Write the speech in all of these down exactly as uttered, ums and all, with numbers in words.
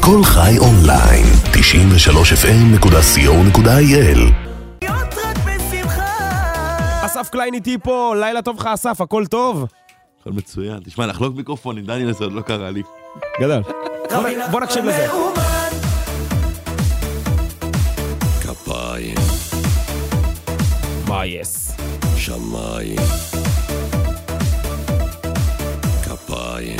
כל חי אונליין, תשעים ושלוש אף אם נקודה סי או נקודה איי אל. אסף קליין איתי פה, לילה טוב לך אסף, הכל טוב? הכל מצוין, תשמע, נחלוק מיקרופון עם דניאל, זה עוד לא קרה לי. גדל, בוא נקשיב לזה. כפיים מה יס? שמיים כפיים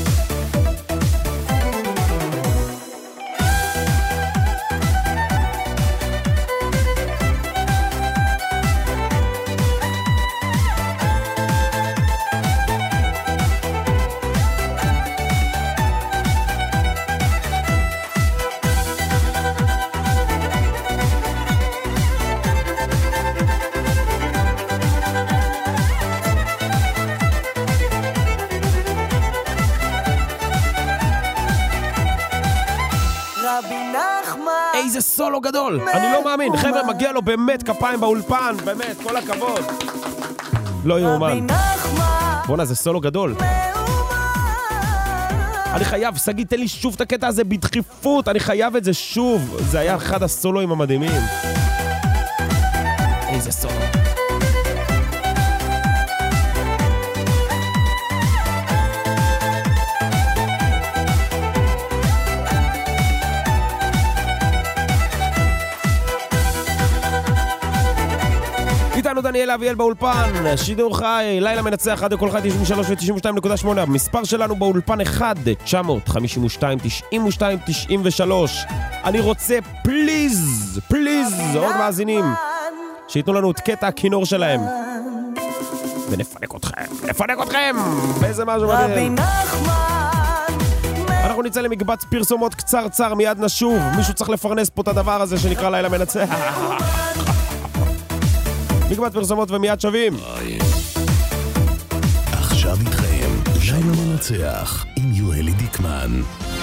איזה סולו גדול, אני לא מאמין, חבר'ה, מגיע לו באמת כפיים באולפן, באמת, כל הכבוד. לא יאומן. בוא'נה, זה סולו גדול. אני חייב, סגי, תן לי שוב את הקטע הזה בדחיפות, אני חייב את זה שוב. זה היה אחד הסולואים המדהימים. איזה סולו. איתנו דניאל אביאל באולפן, שידור חי, לילה מנצח, עד כל חי תשעים ושלוש ו-תשעים ושתיים נקודה שמונה. המספר שלנו באולפן אחד תשע חמש שתיים תשעים ושתיים תשעים ושלוש. אני רוצה פליז, פליז, עוד מאזינים שיתנו לנו את קטע הכינור שלהם ונפנק אתכם, נפנק אתכם באיזה משהו מדהים. אנחנו נצא למקבץ פרסומות קצר צר, מיד נשוב. מישהו צריך לפרנס פה את הדבר הזה שנקרא לילה מנצח. מקבץ פרסומות ומיד שווים. עכשיו איתכם לילה מנצח עם יואלי דיקמן.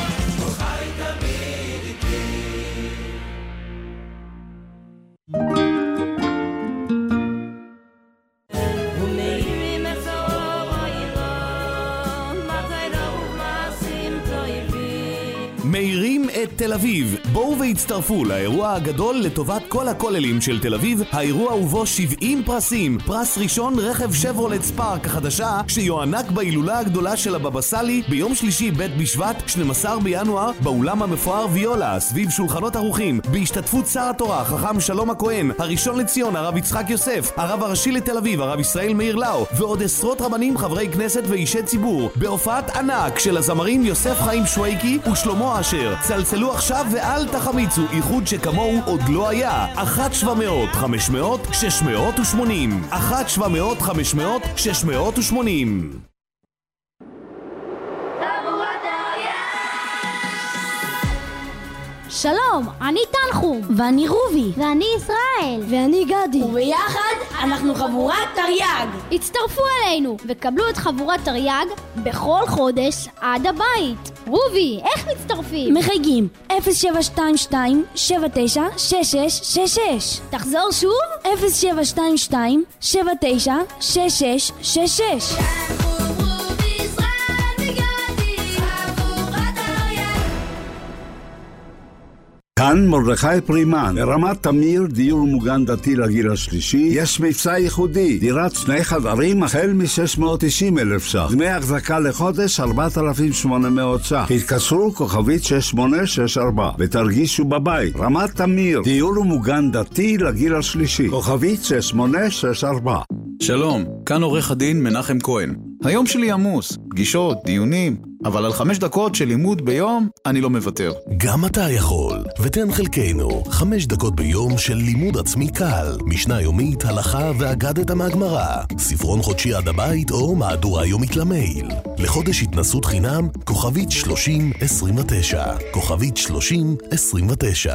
מהירים את תל אביב. בואו והצטרפו לאירוע הגדול לטובת כל הכוללים של תל אביב. האירוע ובו שבעים פרסים. פרס ראשון רכב שברולט ספארק החדשה שיוענק בהילולה הגדולה של הבבא סאלי ביום שלישי ב' בשבט שנים עשר בינואר באולם המפואר ויולה סביב שולחנות ערוכים בהשתתפות שר התורה חכם שלום הכהן, הראשון לציון הרב יצחק יוסף, הרב הראשי לתל אביב הרב ישראל מאיר לאו ועוד עשרות רבנים, חברי כנסת ואישי ציבור בהופעת ענק של הזמרים יוסף חיים שויקי ושלמה אשר. צלצלו עכשיו ואל תחמיצו, איחוד שכמוהו עוד לא היה. אחת שבע מאות חמש מאות שש מאות ושמונים אחת שבע מאות חמש מאות שש מאות ושמונים. שלום, אני תנחום ואני רובי ואני ישראל ואני גדי וביחד אנחנו חבורת תרי"ג. הצטרפו אלינו וקבלו את חבורת תרי"ג בכל חודש עד הבית. רובי, איך מצטרפים? מחייגים אפס שבע שתיים שתיים שבע תשע שש שש שש שש. תחזור שוב אפס שבע שתיים שתיים שבע תשע שש שש שש שש. כאן מרדכי פרימן, ברמת תמיר, דיור מוגן דתי לגיל השלישי, יש מבצע ייחודי, דירת שני חדרים החל מ-שש מאות ותשעים אלף ש"ח, דמי החזקה לחודש ארבעת אלפים ושמונה מאות ש"ח, התקשרו כוכבית שש שמונה שש ארבע ותרגישו בבית. רמת תמיר, דיור מוגן דתי לגיל השלישי, כוכבית שש שמונה שש ארבע. שלום, כאן עורך הדין מנחם כהן. היום שלי עמוס, פגישות, דיונים, אבל על חמש דקות של לימוד ביום אני לא מוותר. גם אתה יכול, ותן חלקנו חמש דקות ביום של לימוד עצמי קל, משנה יומית, הלכה ואגדת מהגמרא, ספרון חודשי עד הבית או מהדורה יומית למייל. לחודש התנסות חינם, כוכבית שלושים עשרים ותשע, כוכבית שלושים עשרים ותשע.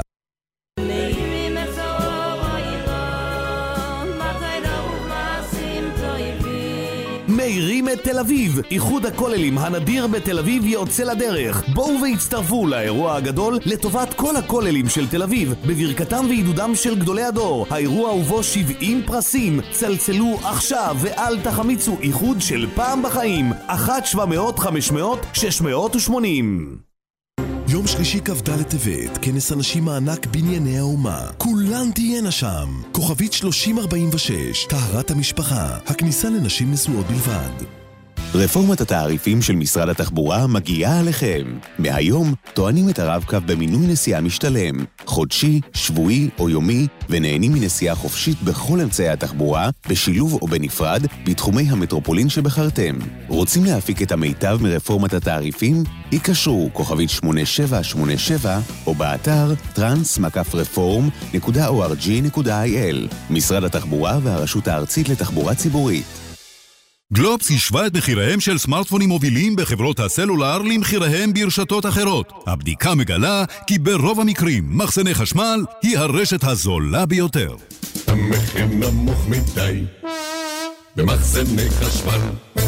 מהירים את תל אביב. איחוד הכוללים הנדיר בתל אביב יוצא לדרך. בואו והצטרפו לאירוע הגדול לטובת כל הכוללים של תל אביב בברכתם ועידודם של גדולי הדור. האירוע ובו שבעים פרסים. צלצלו עכשיו ואל תחמיצו, איחוד של פעם בחיים. אחת שבע מאות חמש מאות שש מאות ושמונים. יום שלישי כ"ד לטבת, כנס אנשים מענק בנייני האומה. כולן תהיינה שם. כוכבית שלושים ארבעים ושש, טהרת המשפחה. הכניסה לנשים נשואות בלבד. רפורמת התעריפים של משרד התחבורה מגיעה עליכם. מהיום טוענים את הרב-קו במינוי נסיעה משתלם, חודשי, שבועי או יומי, ונהנים מנסיעה חופשית בכל אמצעי התחבורה, בשילוב או בנפרד, בתחומי המטרופולין שבחרתם. רוצים להפיק את המיטב מרפורמת התעריפים? יקשרו כוכבית שמונה שבע שמונה שבע או באתר טרנס מקף רפורם נקודה או אר ג'י נקודה איי אל. משרד התחבורה והרשות הארצית לתחבורה ציבורית. גלובס השווה את מחיריהם של סמארטפונים מובילים בחברות הסלולר למחיריהם ברשתות אחרות. הבדיקה מגלה כי ברוב המקרים מחסני חשמל היא הרשת הזולה ביותר. המחיר נמוך מדי במחסני חשמל.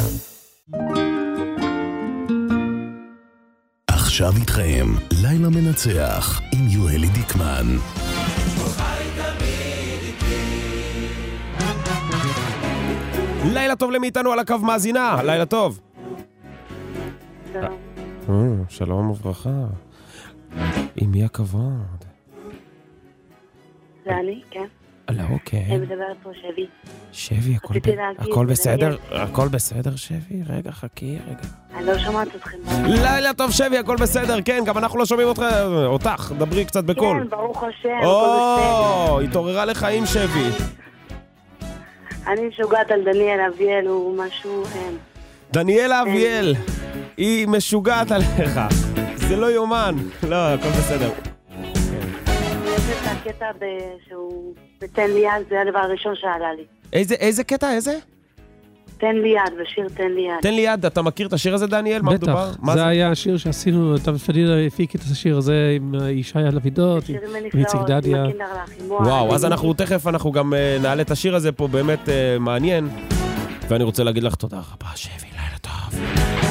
עכשיו איתכם לילה מנצח עם יואלי דיקמן. לילה טוב למי איתנו על הקו מאזינה, לילה טוב. שלום. שלום וברכה. עם מי הכבוד? זה אני, כן. לא, אוקיי. אני מדברת פה שבי. שבי, הכל בסדר? הכל בסדר, שבי? רגע, חכי, רגע. אני לא שומעת אתכם. לילה טוב, שבי, הכל בסדר, כן, גם אנחנו לא שומעים אותך, דברי קצת בקול. כן, ברוך השם, הכל בסדר. או, התעוררה לחיים, שבי. אני משוגעת על דניאל אביאל, הוא משהו... דניאל אביאל, היא משוגעת עליך. זה לא יומן. לא, הכל בסדר. יש את הקטע שהוא בתן לי יד, זה הדבר הראשון שעלה לי. איזה קטע, איזה? תן לי יד, בשיר תן לי יד. תן לי יד, אתה מכיר את השיר הזה, דניאל? בטח, זה היה השיר שעשינו, אתה פדידה הפיק את השיר הזה עם ישי הלבידות, עם איציק דדיה. וואו, אז אנחנו תכף, אנחנו גם נעלה את השיר הזה פה, באמת מעניין. ואני רוצה להגיד לך תודה רבה, שבי, לילה טוב.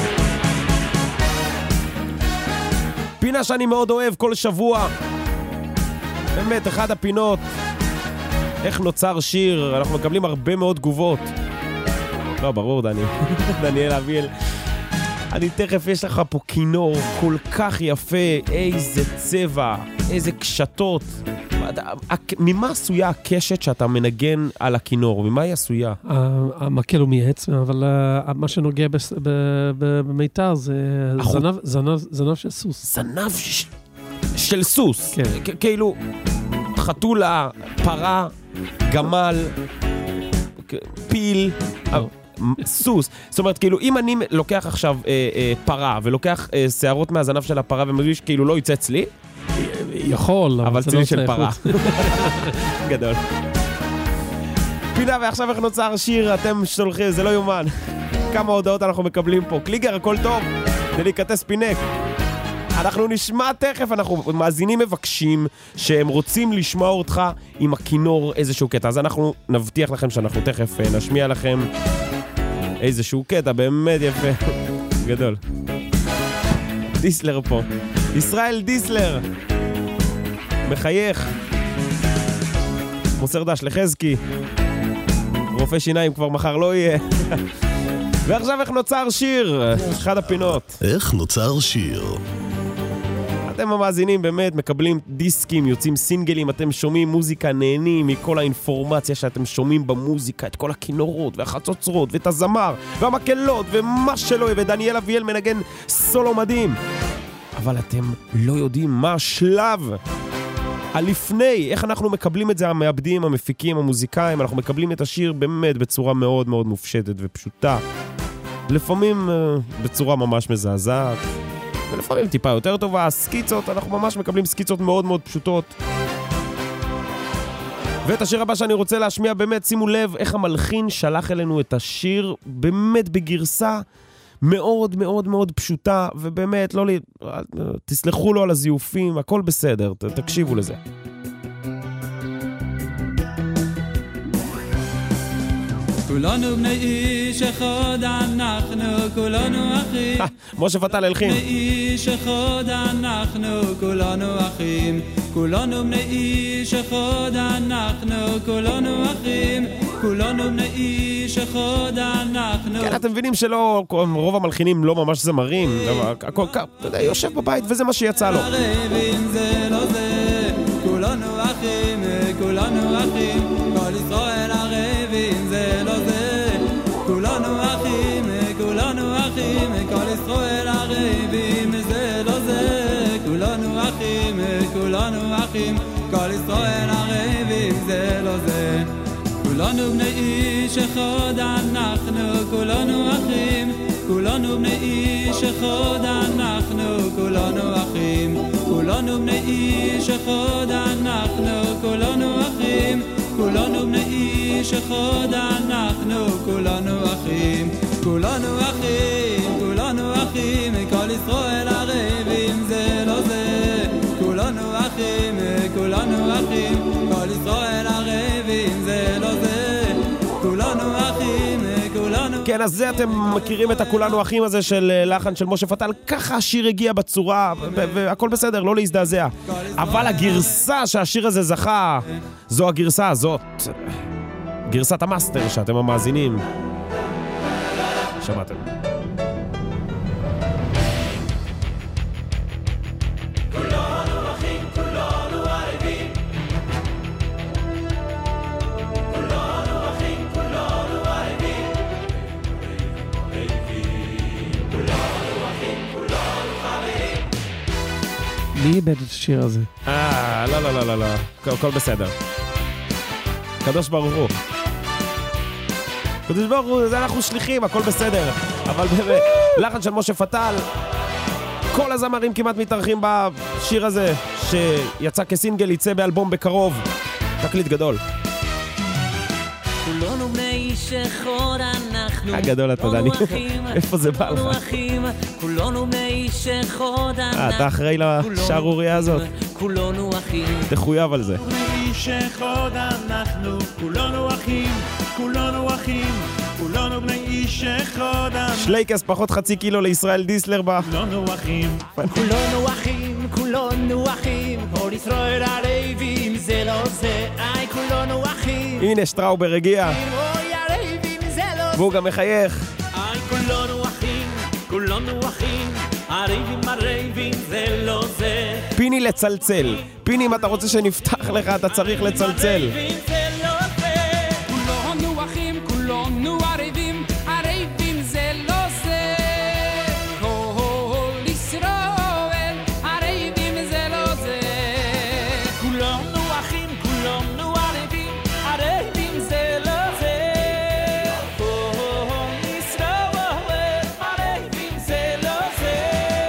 פינה שאני מאוד אוהב כל שבוע. באמת, אחד הפינות. איך נוצר שיר, אנחנו מקבלים הרבה מאוד תגובות. לא, ברור, דני. דניאל אביאל. אני תכף, יש לך פה כינור כל כך יפה, איזה צבע, איזה קשתות. ממה עשויה הקשת שאתה מנגן על הכינור? ממה היא עשויה? המקל הוא מעץ, אבל מה שנוגע במיתר זה זנב של סוס. זנב של סוס? כאילו, חתולה, פרה, גמל, פיל, סוס. זאת אומרת, כאילו, אם אני לוקח עכשיו פרה ולוקח שערות מהזנב של הפרה ומרגיש כאילו לא יצא צלי, יכול, אבל צלי של פרה. גדול. פינה, ועכשיו איך נוצר שיר, אתם שולחים, זה לא יומן. כמה הודעות אנחנו מקבלים פה. קליגר, הכל טוב, דליקטס פינק. אנחנו נשמע תכף, אנחנו מאזינים מבקשים שהם רוצים לשמוע אותך עם הכינור איזשהו קטע. אז אנחנו נבטיח לכם שאנחנו תכף נשמיע לכם איזשהו קטע, באמת יפה. גדול. דיסלר פה. ישראל דיסלר. מחייך. מוסר דש לחזקי. רופא שיניים כבר מחר לא יהיה. ועכשיו איך נוצר שיר? אחד הפינות. איך נוצר שיר? אתם המאזינים באמת מקבלים דיסקים, יוצאים סינגלים, אתם שומעים מוזיקה, נהנים מכל האינפורמציה שאתם שומעים במוזיקה, את כל הכינורות והחצוצרות ואת הזמר והמקלות ומה שלא, ודניאל אביאל מנגן סולו מדהים. אבל אתם לא יודעים מה השלב הלפני, איך אנחנו מקבלים את זה, המעבדים, המפיקים, המוזיקאים, אנחנו מקבלים את השיר באמת בצורה מאוד מאוד מופשטת ופשוטה. לפעמים בצורה ממש מזעזעת. ולפעמים טיפה יותר טובה, סקיצות, אנחנו ממש מקבלים סקיצות מאוד מאוד פשוטות. ואת השיר הבא שאני רוצה להשמיע, באמת, שימו לב איך המלחין שלח אלינו את השיר, באמת בגרסה מאוד מאוד מאוד פשוטה, ובאמת, לא לי, תסלחו לו על הזיופים, הכל בסדר, ת, תקשיבו לזה. כולנו בני איש אחד אנחנו, כולנו אחים. משה פתל הלחין. בני איש אחד אנחנו, כולנו אחים. כולנו בני איש אחד אנחנו, כולנו אחים. כולנו בני איש אחד אנחנו. כן, אתם מבינים שלא, רוב המלחינים לא ממש זמרים, הכל כך, אתה יודע, יושב בבית וזה מה שיצא לו. ערבים זה לא זה, כולנו אחים, כולנו אחים, כל ישראל ערבים זה לא זה, כולנו אחים, כולנו אחים, כל ישראל ערבים זה לא זה, כולנו אחים, כולנו אחים, כל ישראל ערבים זה לא זה. כולנו בני איש אחד אנחנו, כולנו אחים, כולנו בני איש אחד אנחנו, כולנו אחים, כולנו בני איש אחד אנחנו, כולנו אחים, כולנו בני איש אחד אנחנו, כולנו אחים, כולנו אחים, כולנו אחים, כל ישראל ערבים זה לא זה, כולנו אחים, כולנו אחים, כל ישראל ערבים זה לא זה, כולנו אחים, כולנו... כן, אז זה אתם מכירים את הכולנו אחים הזה של לחן של משה פטל, ככה השיר הגיע בצורה, והכל בסדר, לא להזדעזע. אבל הגרסה שהשיר הזה זכה, זו הגרסה הזאת, גרסת המאסטר שאתם המאזינים. שמעתם. מי איבד את השיר הזה? אה, לא, לא, לא, לא, לא. הכל בסדר. קדוש ברוך הוא. קדוש ברוך הוא, זה אנחנו שליחים, הכל בסדר. אבל באמת, לחן של משה פטל, כל הזמרים כמעט מתארחים בשיר הזה, שיצא כסינגל, יצא באלבום בקרוב. תקליט גדול. כולנו בני איש אחד אנחנו, הגדול אתה דני, איפה זה בא לך? כולנו בני איש אחד אנחנו, אתה אחראי לשערוריה הזאת? כולנו אחים, תחויב על זה. בני איש אחד אנחנו, כולנו אחים, כולנו אחים, כולנו בני איש אחד אנחנו. שלייקס פחות חצי קילו לישראל דיסלר בה. כולנו אחים, כולנו אחים, כולנו אחים, כל ישראל ערבים זה לא זה, איי כולנו אחים. הנה שטראובר הגיע. והוא גם מחייך. איי כולנו אחים, כולנו אחים, ערבים ערבים זה לא זה. פיני לצלצל. פיני אם אתה רוצה שנפתח לך אתה צריך לצלצל. כולנו אחים, כולנו ערבים, ערבים זה לא זה. כל ישראל ערבים זה לא זה. כולנו אחים, כולנו ערבים, ערבים זה לא זה. כל ישראל ערבים זה לא זה.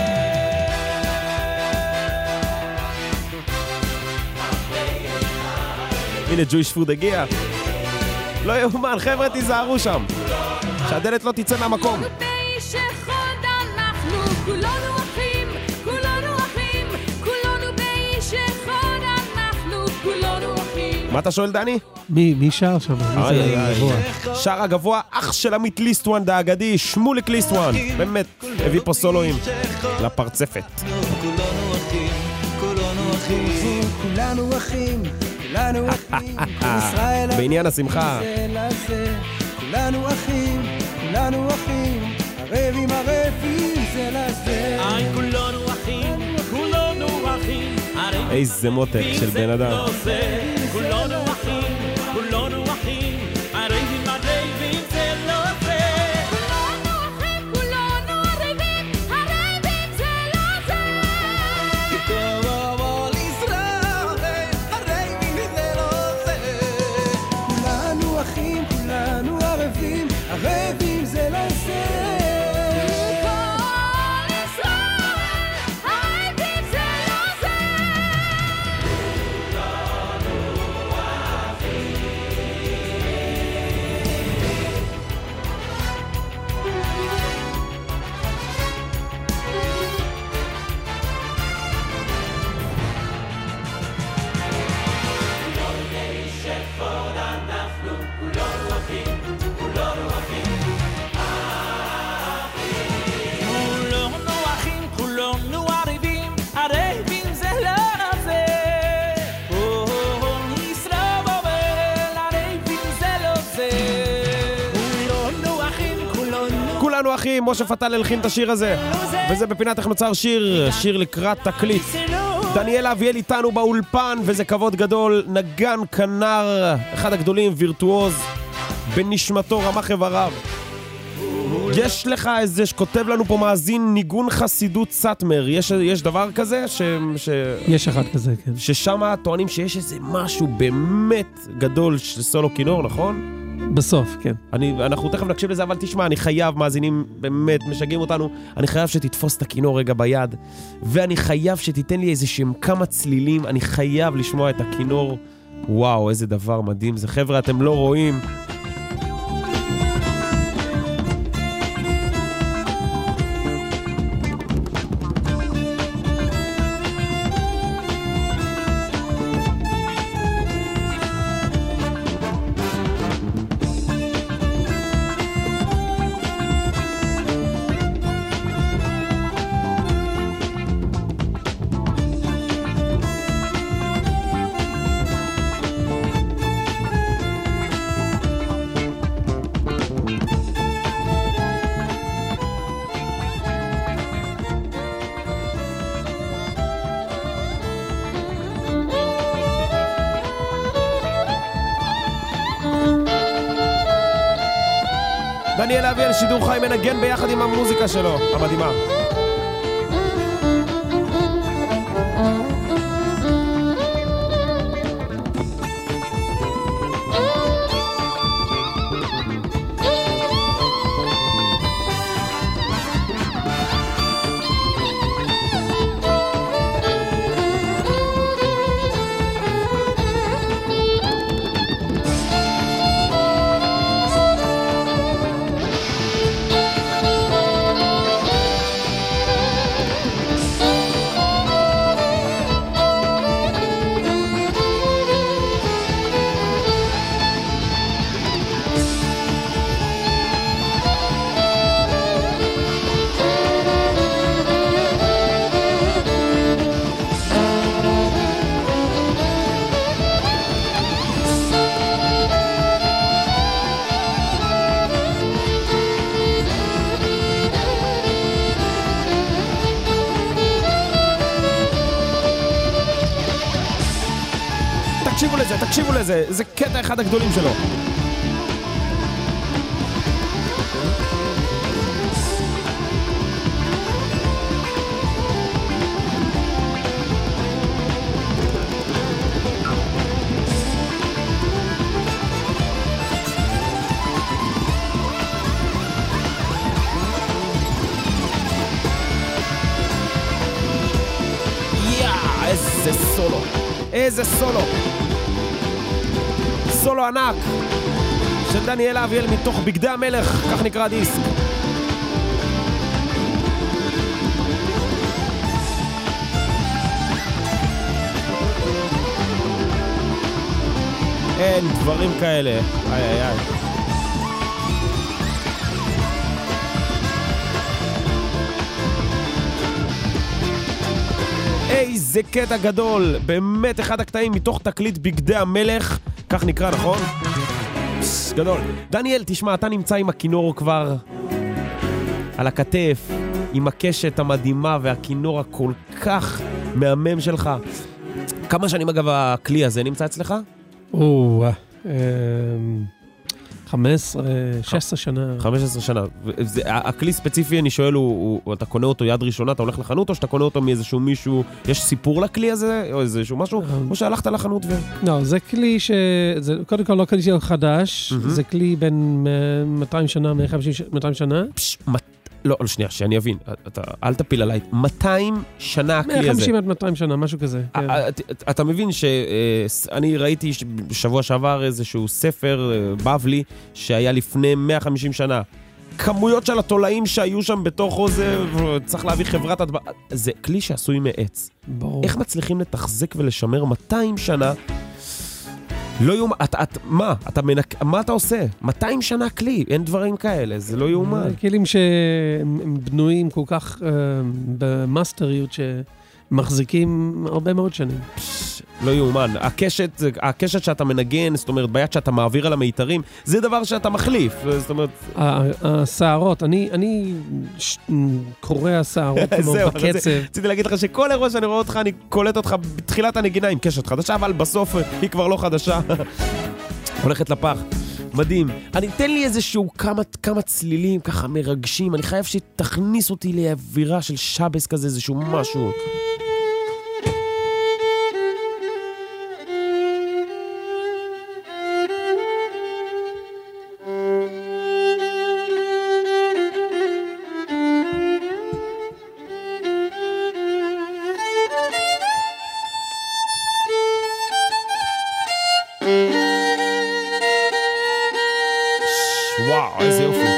הנה ג'ויש פוד הגיע. לא יאומן, חבר'ה תיזהרו שם שהדלת לא תצא מהמקום. באיש אחד אנחנו, כולנו אחים, כולנו אחים, כולנו באיש אחד אנחנו, כולנו אחים. מה אתה שואל דני? מי, מי שר שם? מי זה הגבוה? שר הגבוה, אח של עמית ליסטואן האגדי, שמוליק ליסטואן. באמת, הביא פה סולואים לפרצפת. כולנו אחים, כולנו אחים, כולנו אחים, כולנו אחים, ישראל בעניין השמחה. כולנו אחים, כולנו אחים, ערבים ערבים זה לזה. איי כולנו אחים, כולנו אחים, איזה מותק של בן אדם. כולנו אחים, כולנו אחים, ערבים ערבים זה לא זה. כולנו אחים, כולנו ערבים, ערבים זה לא זה. טוב אבל ישראל, ערבים זה לא זה. כולנו אחים, כולנו ערבים, ערבים זה לא זה. ערבים אחים, משה פטל הלחין את השיר הזה. וזה בפינת איך נוצר שיר, שיר לקראת תקליט. דניאל אביאל איתנו באולפן, וזה כבוד גדול, נגן כנר, אחד הגדולים, וירטואוז, בנשמתו רמ"ח איבריו. יש לך איזה שכותב לנו פה מאזין ניגון חסידות סאטמר, יש, יש דבר כזה? ש, ש... יש אחד כזה, כן. ששם טוענים שיש איזה משהו באמת גדול של סולו כינור, נכון? בסוף, כן. אני, אנחנו תכף נקשיב לזה, אבל תשמע, אני חייב, מאזינים באמת משגעים אותנו, אני חייב שתתפוס את הכינור רגע ביד, ואני חייב שתיתן לי איזה שהם כמה צלילים, אני חייב לשמוע את הכינור. וואו, איזה דבר מדהים זה. חבר'ה, אתם לא רואים. דניאל אביאל, שידור חי, מנגן ביחד עם המוזיקה שלו, המדהימה. תקשיבו לזה, תקשיבו לזה, זה קטע אחד הגדולים שלו. יא, איזה סולו. איזה סולו. סולו ענק של דניאל אביאל מתוך בגדי המלך, כך נקרא דיסק. אין דברים כאלה. איי איי איי. איזה קטע גדול, באמת אחד הקטעים מתוך תקליט בגדי המלך, כך נקרא, נכון? פס, גדול. דניאל, תשמע, אתה נמצא עם הכינור כבר על הכתף, עם הקשת המדהימה והכינור הכל כך מהמם שלך. כמה שנים אגב הכלי הזה נמצא אצלך? או, חמש עשרה, שש עשרה שנה. חמש עשרה שנה. הכלי ספציפי, אני שואל, הוא, הוא, אתה קונה אותו יד ראשונה, אתה הולך לחנות, או שאתה קונה אותו מאיזשהו מישהו, יש סיפור לכלי הזה, או איזשהו משהו, או שהלכת לחנות ו... לא, זה כלי ש... זה, קודם כל לא כלי חדש, זה כלי בין מאתיים שנה, מאה וחמישים, מאתיים שנה. פש, לא, לא, שנייה, שאני אבין, אתה, אל תפיל עליי, מאתיים שנה הכלי הזה. מאה וחמישים עד מאתיים שנה, משהו כזה. אתה מבין שאני ראיתי בשבוע שעבר איזשהו ספר בבלי, שהיה לפני מאה וחמישים שנה. כמויות של התולעים שהיו שם בתוכו זה, צריך להביא חברת הדבר. זה כלי שעשוי מעץ. ברור. איך מצליחים לתחזק ולשמר מאתיים שנה? לא יאומן, את, את, מה? אתה מנק... מה אתה עושה? מאתיים שנה כלי, אין דברים כאלה, זה לא יאומן. כלים שהם בנויים כל כך uh, במאסטריות שמחזיקים הרבה מאוד שנים. לא יאומן. הקשת, הקשת שאתה מנגן, זאת אומרת, ביד שאתה מעביר על המיתרים, זה דבר שאתה מחליף. זאת אומרת... השערות, אני, אני קורא השערות כמו בקצב. רציתי להגיד לך שכל אירוע שאני רואה אותך, אני קולט אותך בתחילת הנגינה עם קשת חדשה, אבל בסוף היא כבר לא חדשה. הולכת לפח. מדהים. אני אתן לי איזשהו כמה, כמה צלילים ככה מרגשים. אני חייב שתכניס אותי לאווירה של שבס כזה, איזשהו משהו. וואו, איזה יופי.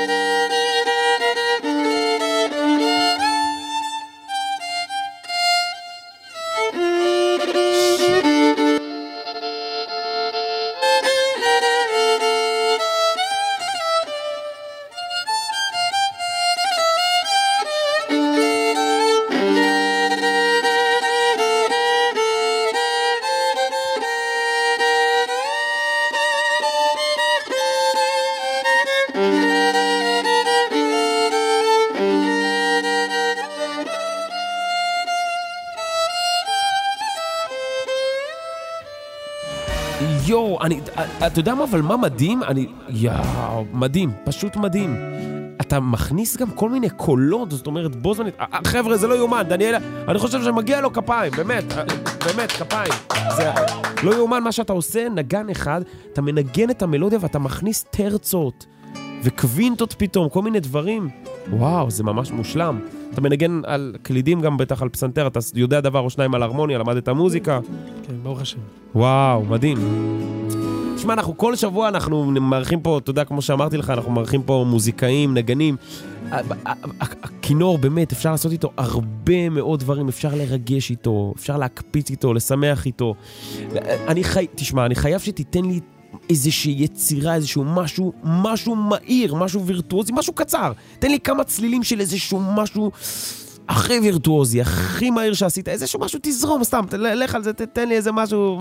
יו, אני, אתה יודע מה, אבל מה מדהים? אני, יאו, מדהים, פשוט מדהים. אתה מכניס גם כל מיני קולות, זאת אומרת, בו זמנית, חבר'ה, זה לא יומן, דניאל, אני חושב שמגיע לו כפיים, באמת, באמת, כפיים. זה לא יומן מה שאתה עושה, נגן אחד, אתה מנגן את המלודיה ואתה מכניס טרצות וקווינטות פתאום, כל מיני דברים. וואו, זה ממש מושלם. אתה מנגן על קלידים גם בטח על פסנתר, אתה יודע דבר או שניים על הרמוניה, למד את המוזיקה. כן, ברוך השם. וואו, מדהים. תשמע, אנחנו כל שבוע אנחנו מארחים פה, אתה יודע, כמו שאמרתי לך, אנחנו מארחים פה מוזיקאים, נגנים. הכינור, באמת, אפשר לעשות איתו הרבה מאוד דברים, אפשר לרגש איתו, אפשר להקפיץ איתו, לשמח איתו. אני חי... תשמע, אני חייב שתיתן לי איזושהי יצירה, איזשהו משהו, משהו מהיר, משהו וירטואוזי, משהו קצר. תן לי כמה צלילים של איזשהו משהו הכי וירטואוזי, הכי מהיר שעשית, איזשהו משהו תזרום, סתם, לך על זה, תן לי איזה משהו,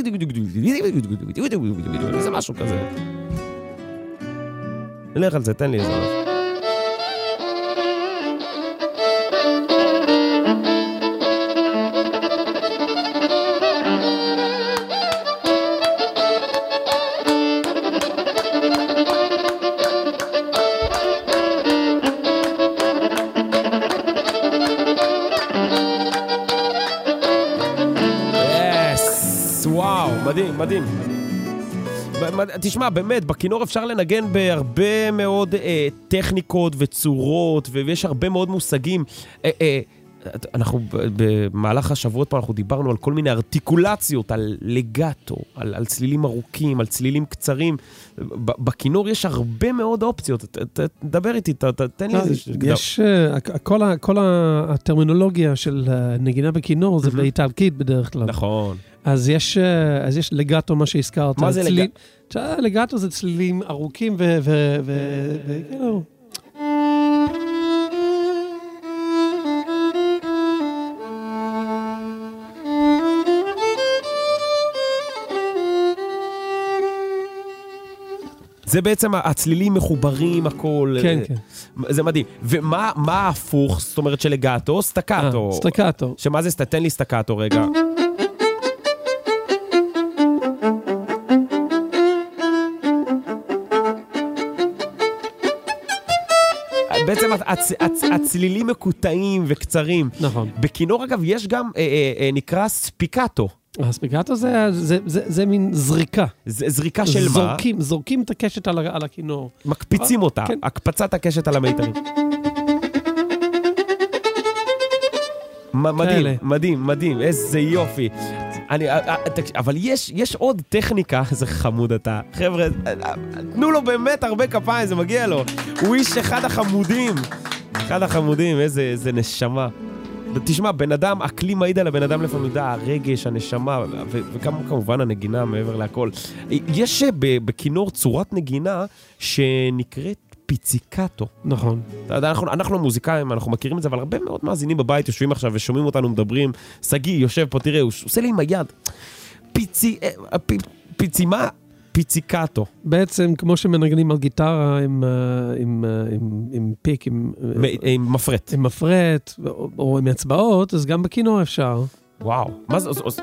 איזה משהו כזה. לך על זה, תן לי איזה משהו. מדהים, מדהים. תשמע, באמת, בכינור אפשר לנגן בהרבה מאוד אה, טכניקות וצורות, ויש הרבה מאוד מושגים. אה, אה, אנחנו במהלך השבועות פה אנחנו דיברנו על כל מיני ארטיקולציות, על לגאטו, על, על צלילים ארוכים, על צלילים קצרים. בכינור יש הרבה מאוד אופציות. ת, ת, דבר איתי, ת, ת, תן לי איזה... יש, כל, ה, כל הטרמינולוגיה של נגינה בכינור זה באיטלקית בדרך כלל. נכון. אז יש, אז יש לגאטו, מה שהזכרת. מה זה צליל... לגאטו? לגאטו זה צלילים ארוכים ו... ו, ו, ו כאילו... זה בעצם הצלילים מחוברים, הכל. כן, כן. זה מדהים. ומה מה ההפוך, זאת אומרת, של לגאטו? סטקאטו. סטקאטו. שמה זה? תן לי סטקאטו רגע. בעצם הצ, הצ, הצלילים מקוטעים וקצרים. נכון. בכינור, אגב, יש גם, אה, אה, נקרא ספיקאטו. הספיקאטו זה, זה, זה, זה מין זריקה. זה, זריקה של זורקים, מה? זורקים את הקשת על, על הכינור. מקפיצים אה, אותה, כן. הקפצת הקשת על המיתרים. מדהים, כאלה. מדהים, מדהים, איזה יופי. אני, אבל יש, יש עוד טכניקה, איזה חמוד אתה. חבר'ה, תנו לו באמת הרבה כפיים, זה מגיע לו. הוא איש אחד החמודים. אחד החמודים, איזה, איזה נשמה. תשמע, בן אדם, הכלי מעיד על הבן אדם לפעמים, יודע, הרגש, הנשמה, וכמובן הנגינה מעבר להכל. יש בכינור צורת נגינה שנקראת פיציקטו. נכון. אנחנו, אנחנו מוזיקאים, אנחנו מכירים את זה, אבל הרבה מאוד מאזינים בבית יושבים עכשיו ושומעים אותנו מדברים. סגי יושב פה, תראה, הוא עושה לי עם היד. פיצי, פי, פיצי מה? פיציקטו. בעצם כמו שמנגנים על גיטרה עם, עם, עם, עם פיק, עם, עם מפרט. עם מפרט, או, או עם אצבעות, אז גם בכינור אפשר. וואו. מה זה? אז...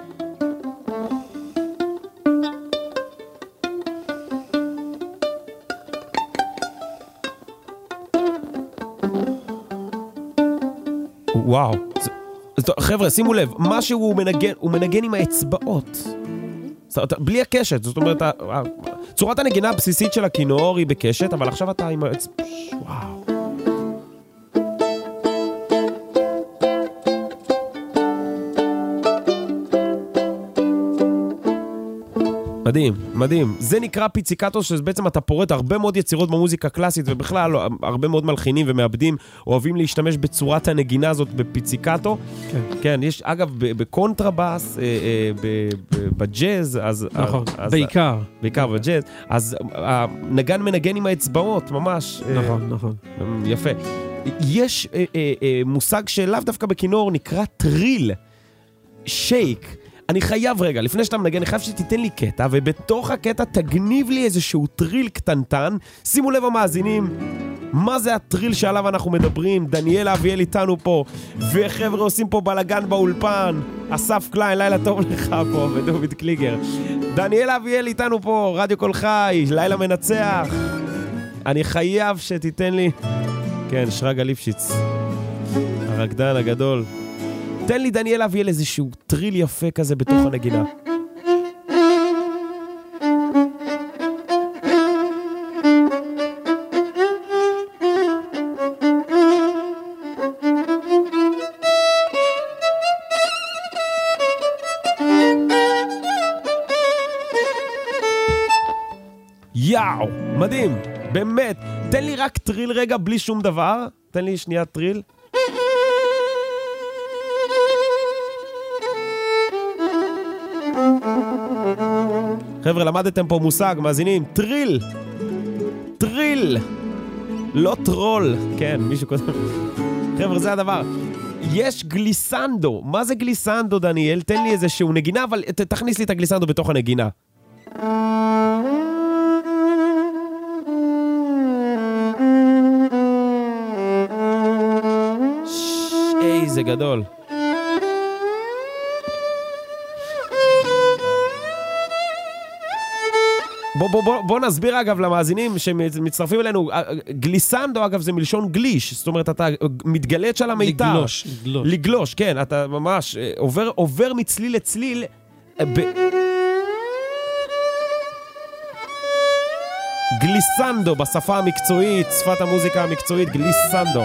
וואו. חבר'ה, שימו לב, מה שהוא מנגן, הוא מנגן עם האצבעות. בלי הקשת, זאת אומרת, צורת הנגינה הבסיסית של הכינור היא בקשת, אבל עכשיו אתה עם האצבעות. וואו. מדהים, מדהים. זה נקרא פיציקטו, שבעצם אתה פורט הרבה מאוד יצירות במוזיקה קלאסית, ובכלל הרבה מאוד מלחינים ומעבדים אוהבים להשתמש בצורת הנגינה הזאת בפיציקטו. כן. כן, יש, אגב, בקונטרבאס, בג'אז, אז... נכון, בעיקר. בעיקר בג'אז, אז הנגן מנגן עם האצבעות, ממש. נכון, נכון. יפה. יש מושג שלאו דווקא בכינור נקרא טריל, שייק. אני חייב רגע, לפני שאתה מנגן, אני חייב שתיתן לי קטע, ובתוך הקטע תגניב לי איזשהו טריל קטנטן. שימו לב המאזינים, מה זה הטריל שעליו אנחנו מדברים? דניאל אביאל איתנו פה, וחבר'ה עושים פה בלגן באולפן. אסף קליין, לילה טוב לך פה, ודוד קליגר. דניאל אביאל איתנו פה, רדיו כל חי, לילה מנצח. אני חייב שתיתן לי... כן, שרגא ליפשיץ, הרקדן הגדול. תן לי דניאל אביאל איזשהו טריל יפה כזה בתוך הנגינה. יאו, מדהים, באמת. תן לי רק טריל רגע בלי שום דבר. תן לי שנייה טריל. חבר'ה, למדתם פה מושג, מאזינים, טריל, טריל, לא טרול, כן, מישהו כותב. חבר'ה, זה הדבר. יש גליסנדו. מה זה גליסנדו, דניאל? תן לי איזשהו נגינה, אבל תכניס לי את הגליסנדו בתוך הנגינה. איזה גדול. בוא, בוא, בוא, בוא נסביר אגב למאזינים שמצטרפים אלינו, גליסנדו אגב זה מלשון גליש, זאת אומרת אתה מתגלט של המיתר. לגלוש, לגלוש. לגלוש, כן, אתה ממש עובר, עובר מצליל לצליל. ב... גליסנדו בשפה המקצועית, שפת המוזיקה המקצועית, גליסנדו.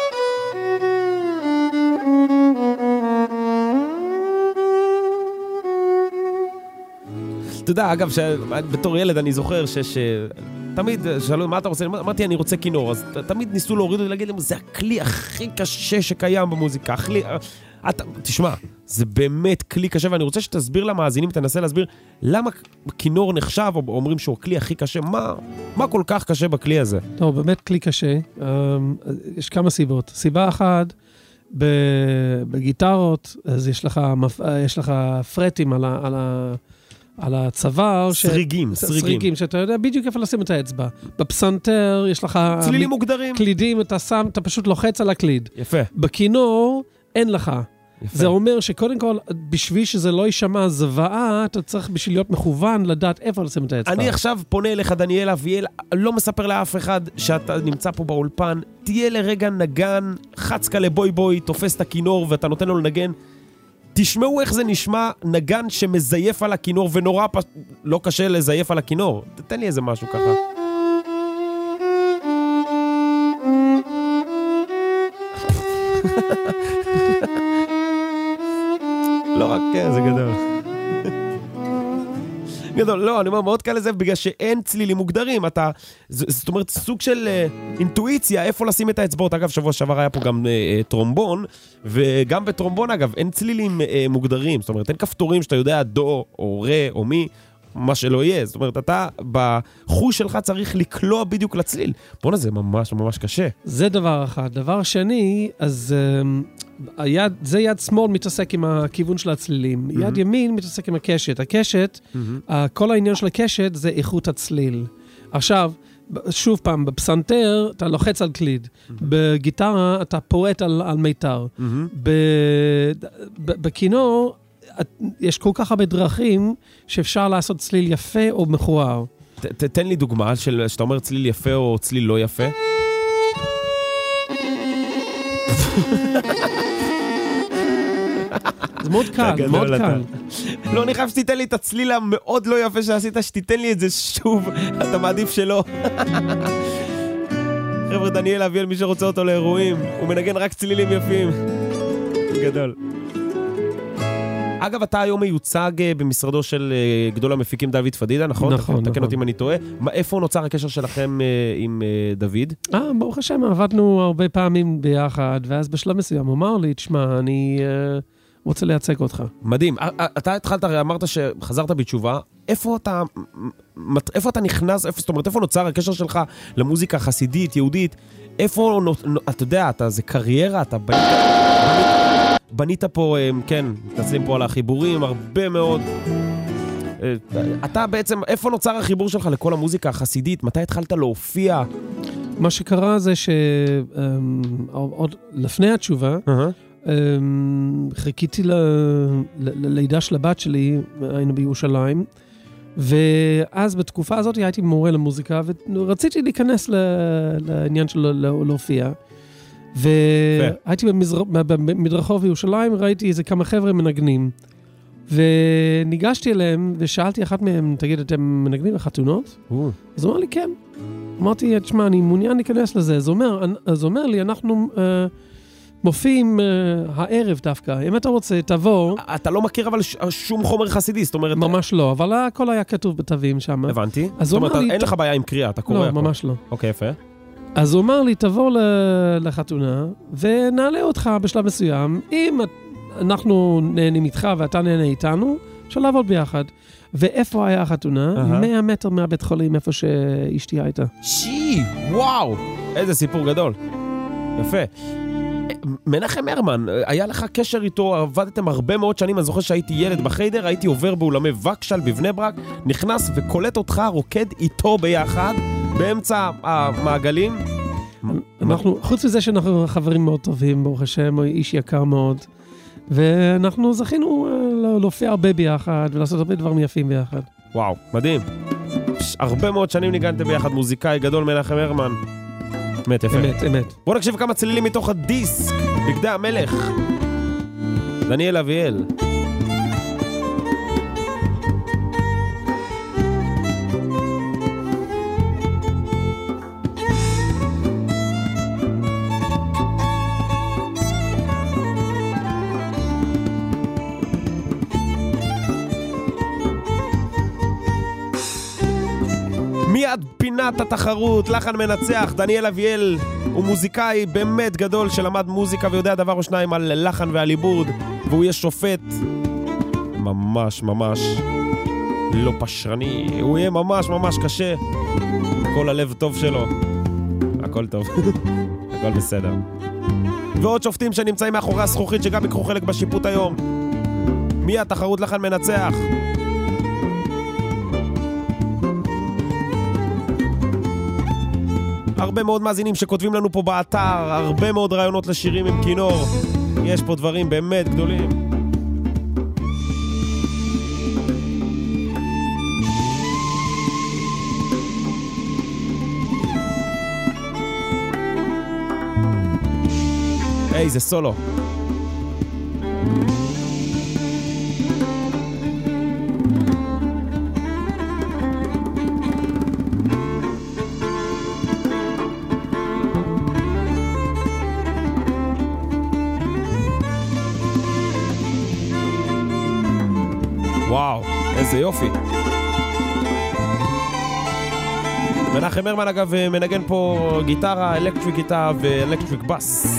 אתה יודע, אגב, בתור ילד אני זוכר שתמיד שאלו, מה אתה רוצה? אמרתי, אני רוצה כינור, אז תמיד ניסו להוריד ולהגיד להם, זה הכלי הכי קשה שקיים במוזיקה, הכלי... תשמע, זה באמת כלי קשה, ואני רוצה שתסביר למאזינים, תנסה להסביר למה כינור נחשב, או אומרים שהוא הכלי הכי קשה, מה, מה כל כך קשה בכלי הזה? טוב, באמת כלי קשה, יש כמה סיבות. סיבה אחת, בגיטרות, אז יש לך, יש לך פרטים על ה... על ה על הצוואר. סריגים, ש... סריגים. סריגים, שאתה יודע בדיוק איפה לשים את האצבע. בפסנתר יש לך... צלילים מ... מוגדרים. קלידים, אתה שם, אתה פשוט לוחץ על הקליד. יפה. בכינור, אין לך. יפה. זה אומר שקודם כל, בשביל שזה לא יישמע זוועה, אתה צריך בשביל להיות מכוון לדעת איפה לשים את האצבע. אני עכשיו פונה אליך, דניאל אביאל, לא מספר לאף אחד שאתה נמצא פה באולפן, תהיה לרגע נגן, חצקה לבוי בוי, תופס את הכינור ואתה נותן לו לנגן, תשמעו איך זה נשמע נגן שמזייף על הכינור, ונורא פס... לא קשה לזייף על הכינור. תתן לי איזה משהו ככה. לא רק, כן, זה גדול. גדול, לא, אני אומר, מאוד קל לזה, בגלל שאין צלילים מוגדרים, אתה, זאת אומרת, סוג של uh, אינטואיציה, איפה לשים את האצבעות. אגב, שבוע שעבר היה פה גם uh, טרומבון, וגם בטרומבון, אגב, אין צלילים uh, מוגדרים, זאת אומרת, אין כפתורים שאתה יודע דו, או רה, או מי, מה שלא יהיה. זאת אומרת, אתה בחוש שלך צריך לקלוע בדיוק לצליל. בוא'נה, זה ממש ממש קשה. זה דבר אחד. דבר שני, אז היד, זה יד שמאל מתעסק עם הכיוון של הצלילים. יד ימין מתעסק עם הקשת. הקשת, כל העניין של הקשת זה איכות הצליל. עכשיו, שוב פעם, בפסנתר אתה לוחץ על קליד, בגיטרה אתה פועט על, על מיתר, בכינור יש כל כך הרבה דרכים שאפשר לעשות צליל יפה או מכוער. תתן לי דוגמה של שאתה אומר צליל יפה או צליל לא יפה. זה מאוד קל, מאוד קל. לא, אני חייב שתיתן לי את הצליל המאוד לא יפה שעשית, שתיתן לי את זה שוב, אתה מעדיף שלא. חבר'ה, דניאל אביאל, מי שרוצה אותו לאירועים, הוא מנגן רק צלילים יפים. גדול. אגב, אתה היום מיוצג במשרדו של גדול המפיקים דוד פדידה, נכון? נכון, תקן אותי אם אני טועה. איפה נוצר הקשר שלכם עם דוד? אה, ברוך השם, עבדנו הרבה פעמים ביחד, ואז בשלב מסוים הוא אמר לי, תשמע, אני רוצה לייצג אותך. מדהים. אתה התחלת, אמרת שחזרת בתשובה, איפה אתה, איפה אתה נכנס, איפה, זאת אומרת, איפה נוצר הקשר שלך למוזיקה חסידית, יהודית? איפה, אתה יודע, אתה, זה קריירה, אתה בנית, בנית פה, כן, מתנצלים פה על החיבורים, הרבה מאוד. אתה בעצם, איפה נוצר החיבור שלך לכל המוזיקה החסידית? מתי התחלת להופיע? מה שקרה זה שעוד לפני התשובה, חיכיתי ללידה של הבת שלי, היינו בירושלים, ואז בתקופה הזאת הייתי מורה למוזיקה, ורציתי להיכנס לעניין של להופיע. והייתי במדרחוב בירושלים, ראיתי איזה כמה חבר'ה מנגנים, וניגשתי אליהם ושאלתי אחת מהם, תגיד, אתם מנגנים בחתונות? אז הוא אמר לי, כן. אמרתי, תשמע, אני מעוניין להיכנס לזה. אז הוא אומר לי, אנחנו מופיעים הערב דווקא. אם אתה רוצה, תבוא. אתה לא מכיר אבל שום חומר חסידי, זאת אומרת... ממש לא, אבל הכל היה כתוב בתווים שם. הבנתי. זאת אומרת, אין לך בעיה עם קריאה, אתה קורא. לא, ממש לא. אוקיי, יפה. אז הוא אמר לי, תבוא לחתונה, ונעלה אותך בשלב מסוים. אם אנחנו נהנים איתך ואתה נהנה איתנו, אפשר לעבוד ביחד. ואיפה היה החתונה? מאה מטר מהבית חולים, איפה שאשתי הייתה. שי, וואו! איזה סיפור גדול. יפה. מנחם הרמן, היה לך קשר איתו, עבדתם הרבה מאוד שנים, אני זוכר שהייתי ילד בחיידר, הייתי עובר באולמי וקשל בבני ברק, נכנס וקולט אותך, רוקד איתו ביחד, באמצע המעגלים. אנחנו, חוץ מזה שאנחנו חברים מאוד טובים, ברוך השם, איש יקר מאוד, ואנחנו זכינו להופיע הרבה ביחד, ולעשות הרבה דברים יפים ביחד. וואו, מדהים. הרבה מאוד שנים ניגנתם ביחד, מוזיקאי גדול מנחם הרמן. אמת, יפה. אמת, אמת. בוא נקשיב כמה צלילים מתוך הדיסק, בגדי המלך. דניאל אביאל. מיד פינת התחרות, לחן מנצח. דניאל אביאל הוא מוזיקאי באמת גדול שלמד מוזיקה ויודע דבר או שניים על לחן ועל עיבוד, והוא יהיה שופט ממש ממש לא פשרני, הוא יהיה ממש ממש קשה. כל הלב טוב שלו, הכל טוב. הכל בסדר. ועוד שופטים שנמצאים מאחורי הזכוכית שגם יקחו חלק בשיפוט היום. מיד תחרות לחן מנצח. הרבה מאוד מאזינים שכותבים לנו פה באתר, הרבה מאוד רעיונות לשירים עם כינור. יש פה דברים באמת גדולים. היי, זה סולו. וואו, איזה יופי. מנחם הרמן אגב מנגן פה גיטרה, אלקטריק גיטרה ואלקטריק בס.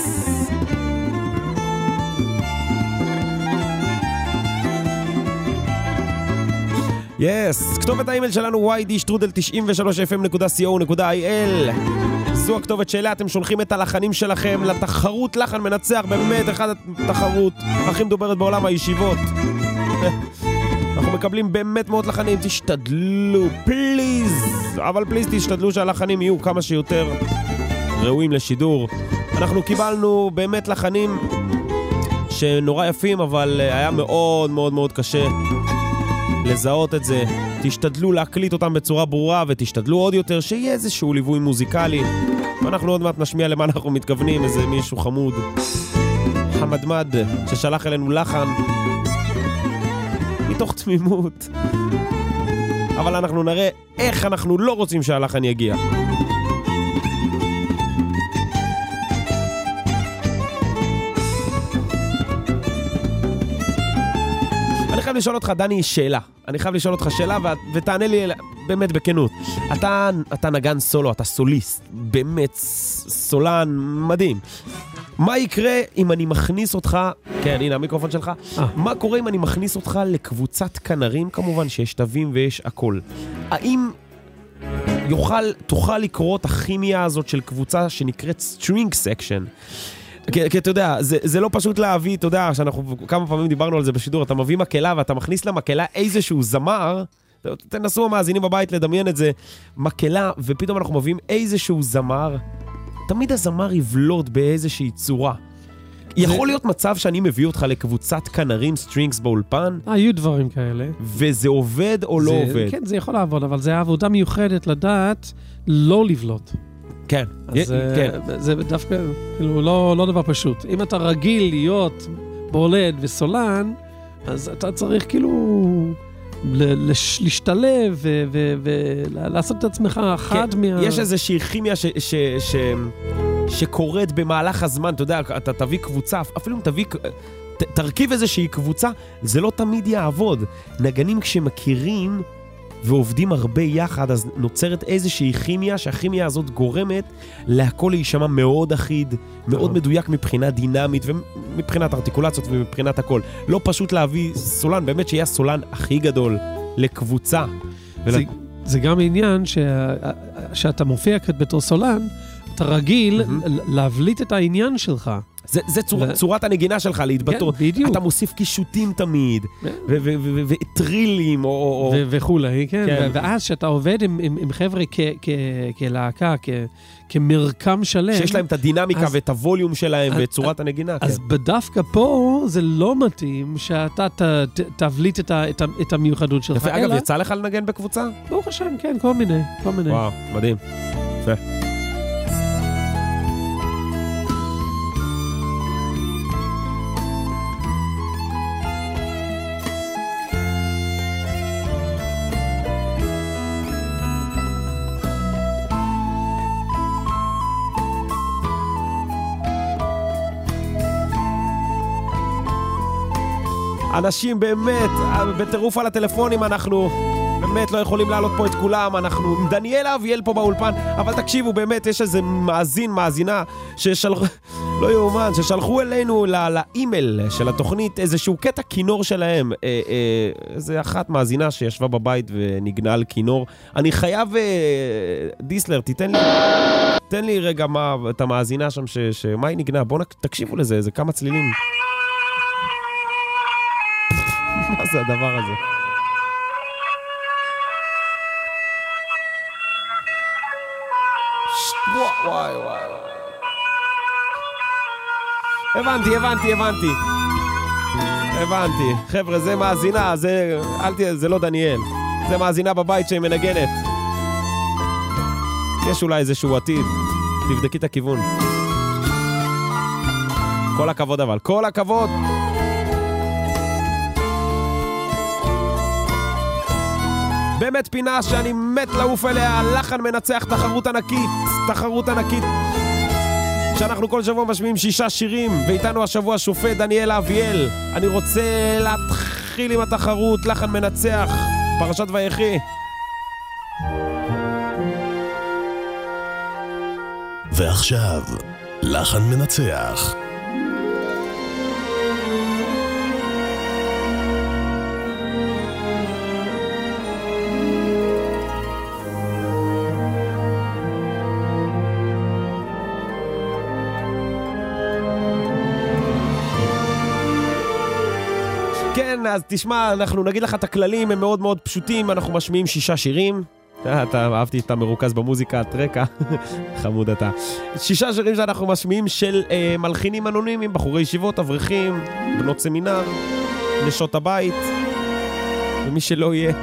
יס, כתובת האימייל שלנו וואי די שטרודל תשעים ושלוש אף אם נקודה סי או נקודה איי אל. זו הכתובת שאליה אתם שולחים את הלחנים שלכם לתחרות לחן מנצח, באמת אחד התחרות הכי מדוברת בעולם הישיבות. אנחנו מקבלים באמת מאות לחנים, תשתדלו, פליז, אבל פליז תשתדלו שהלחנים יהיו כמה שיותר ראויים לשידור. אנחנו קיבלנו באמת לחנים שנורא יפים, אבל היה מאוד מאוד מאוד קשה לזהות את זה. תשתדלו להקליט אותם בצורה ברורה, ותשתדלו עוד יותר שיהיה איזשהו ליווי מוזיקלי. ואנחנו עוד מעט נשמיע למה אנחנו מתכוונים, איזה מישהו חמוד חמדמד ששלח אלינו לחן מתוך תמימות, אבל אנחנו נראה איך אנחנו לא רוצים שהלחן יגיע. אני חייב לשאול אותך, דני, שאלה. אני חייב לשאול אותך שאלה, ו- ותענה לי באמת בכנות. אתה, אתה נגן סולו, אתה סוליסט, באמת סולן מדהים. מה יקרה אם אני מכניס אותך, כן, הנה המיקרופון שלך, אה. מה קורה אם אני מכניס אותך לקבוצת כנרים, כמובן שיש תווים ויש הכל. האם יוכל, תוכל לקרוא את הכימיה הזאת של קבוצה שנקראת string section? כי, כי אתה יודע, זה, זה לא פשוט להביא, אתה יודע, שאנחנו כמה פעמים דיברנו על זה בשידור, אתה מביא מקלה ואתה מכניס למקלה איזשהו זמר, תנסו המאזינים בבית לדמיין את זה, מקלה, ופתאום אנחנו מביאים איזשהו זמר, תמיד הזמר יבלוד באיזושהי צורה. יכול להיות מצב שאני מביא אותך לקבוצת כנרים סטרינגס באולפן? היו דברים כאלה. וזה עובד או לא עובד? כן, זה יכול לעבוד, אבל זה עבודה מיוחדת לדעת לא לבלוד. כן, כן. זה דווקא, כאילו, לא, לא דבר פשוט. אם אתה רגיל להיות בולד וסולן, אז אתה צריך כאילו להשתלב ולעשות את עצמך אחד מה... יש איזושהי כימיה שקורית במהלך הזמן, אתה יודע, אתה תביא קבוצה, אפילו אם תביא... תרכיב איזושהי קבוצה, זה לא תמיד יעבוד. נגנים כשמכירים ועובדים הרבה יחד, אז נוצרת איזושהי כימיה, שהכימיה הזאת גורמת להכל להישמע מאוד אחיד, מאוד מדויק מבחינה דינמית, ומבחינת ארטיקולציות ומבחינת הכל. לא פשוט להביא סולן, באמת שיהיה הסולן הכי גדול לקבוצה. זה, ול... זה גם עניין ש... שאתה מופיע בתור סולן, אתה רגיל mm-hmm. להבליט את העניין שלך. זה, זה צור, ו... צורת הנגינה שלך להתבטא. כן, בדיוק. אתה מוסיף קישוטים תמיד, וטרילים, או... וכולי, כן. כן. ואז שאתה עובד עם, עם, עם חבר'ה כ, כ, כלהקה, כ, כמרקם שלם. שיש להם את הדינמיקה אז, ואת הווליום שלהם, ואת צורת הנגינה. אז כן. בדווקא פה זה לא מתאים שאתה ת, ת, תבליט את, ה, את, ה, את המיוחדות שלך. יפה, אגב, יצא לך לנגן בקבוצה? ברוך השם, כן, כל מיני, כל מיני. וואו, מדהים. יפה. אנשים באמת, בטירוף על הטלפונים, אנחנו באמת לא יכולים לעלות פה את כולם, אנחנו עם דניאלה אביאל פה באולפן, אבל תקשיבו, באמת יש איזה מאזין, מאזינה, ששלחו, לא יאומן, ששלחו אלינו לא, לאימייל של התוכנית איזשהו קטע כינור שלהם. אה, אה, זה אחת מאזינה שישבה בבית ונגנה על כינור. אני חייב, אה, דיסלר, תיתן לי, תן לי רגע מה, את המאזינה שם, ש, ש, מה היא נגנה? בואו תקשיבו לזה, זה כמה צלילים. מה זה הדבר הזה? וואי וואי וואי. הבנתי, הבנתי, הבנתי. הבנתי. חבר'ה, זה מאזינה, זה... אל תהיה, זה לא דניאל. זה מאזינה בבית שהיא מנגנת. יש אולי איזשהו עתיד. תבדקי את הכיוון. כל הכבוד אבל. כל הכבוד! באמת פינה שאני מת לעוף אליה, לחן מנצח, תחרות ענקית, תחרות ענקית, שאנחנו כל שבוע משמיעים שישה שירים, ואיתנו השבוע שופט דניאלה אביאל. אני רוצה להתחיל עם התחרות, לחן מנצח, פרשת ויחי. ועכשיו, לחן מנצח. כן, אז תשמע, אנחנו נגיד לך את הכללים, הם מאוד מאוד פשוטים, אנחנו משמיעים שישה שירים. אתה אהבתי את המרוכז במוזיקה, טרקה, חמוד אתה. שישה שירים שאנחנו משמיעים של אה, מלחינים אנונימיים, בחורי ישיבות, אברכים, בנות סמינר, נשות הבית, ומי שלא יהיה.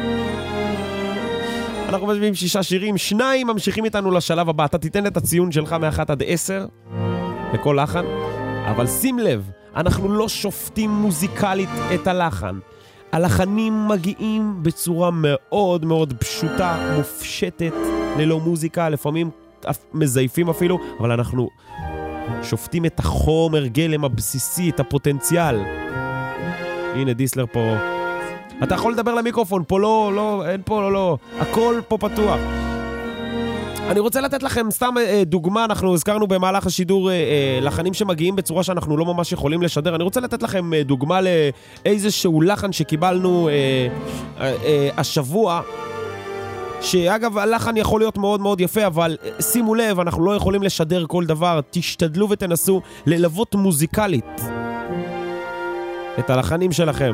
אנחנו משמיעים שישה שירים, שניים ממשיכים איתנו לשלב הבא. אתה תיתן את הציון שלך מאחת עד עשר, לכל לחן, אבל שים לב, אנחנו לא שופטים מוזיקלית את הלחן. הלחנים מגיעים בצורה מאוד מאוד פשוטה, מופשטת, ללא מוזיקה, לפעמים מזייפים אפילו, אבל אנחנו שופטים את החומר גלם הבסיסי, את הפוטנציאל. הנה דיסלר פה. אתה יכול לדבר למיקרופון, פה לא, לא, אין פה, לא, לא. הכל פה פתוח. אני רוצה לתת לכם סתם אה, דוגמה, אנחנו הזכרנו במהלך השידור אה, אה, לחנים שמגיעים בצורה שאנחנו לא ממש יכולים לשדר. אני רוצה לתת לכם אה, דוגמה לאיזשהו לחן שקיבלנו אה, אה, אה, השבוע, שאגב הלחן יכול להיות מאוד מאוד יפה, אבל אה, שימו לב, אנחנו לא יכולים לשדר כל דבר, תשתדלו ותנסו ללוות מוזיקלית את הלחנים שלכם.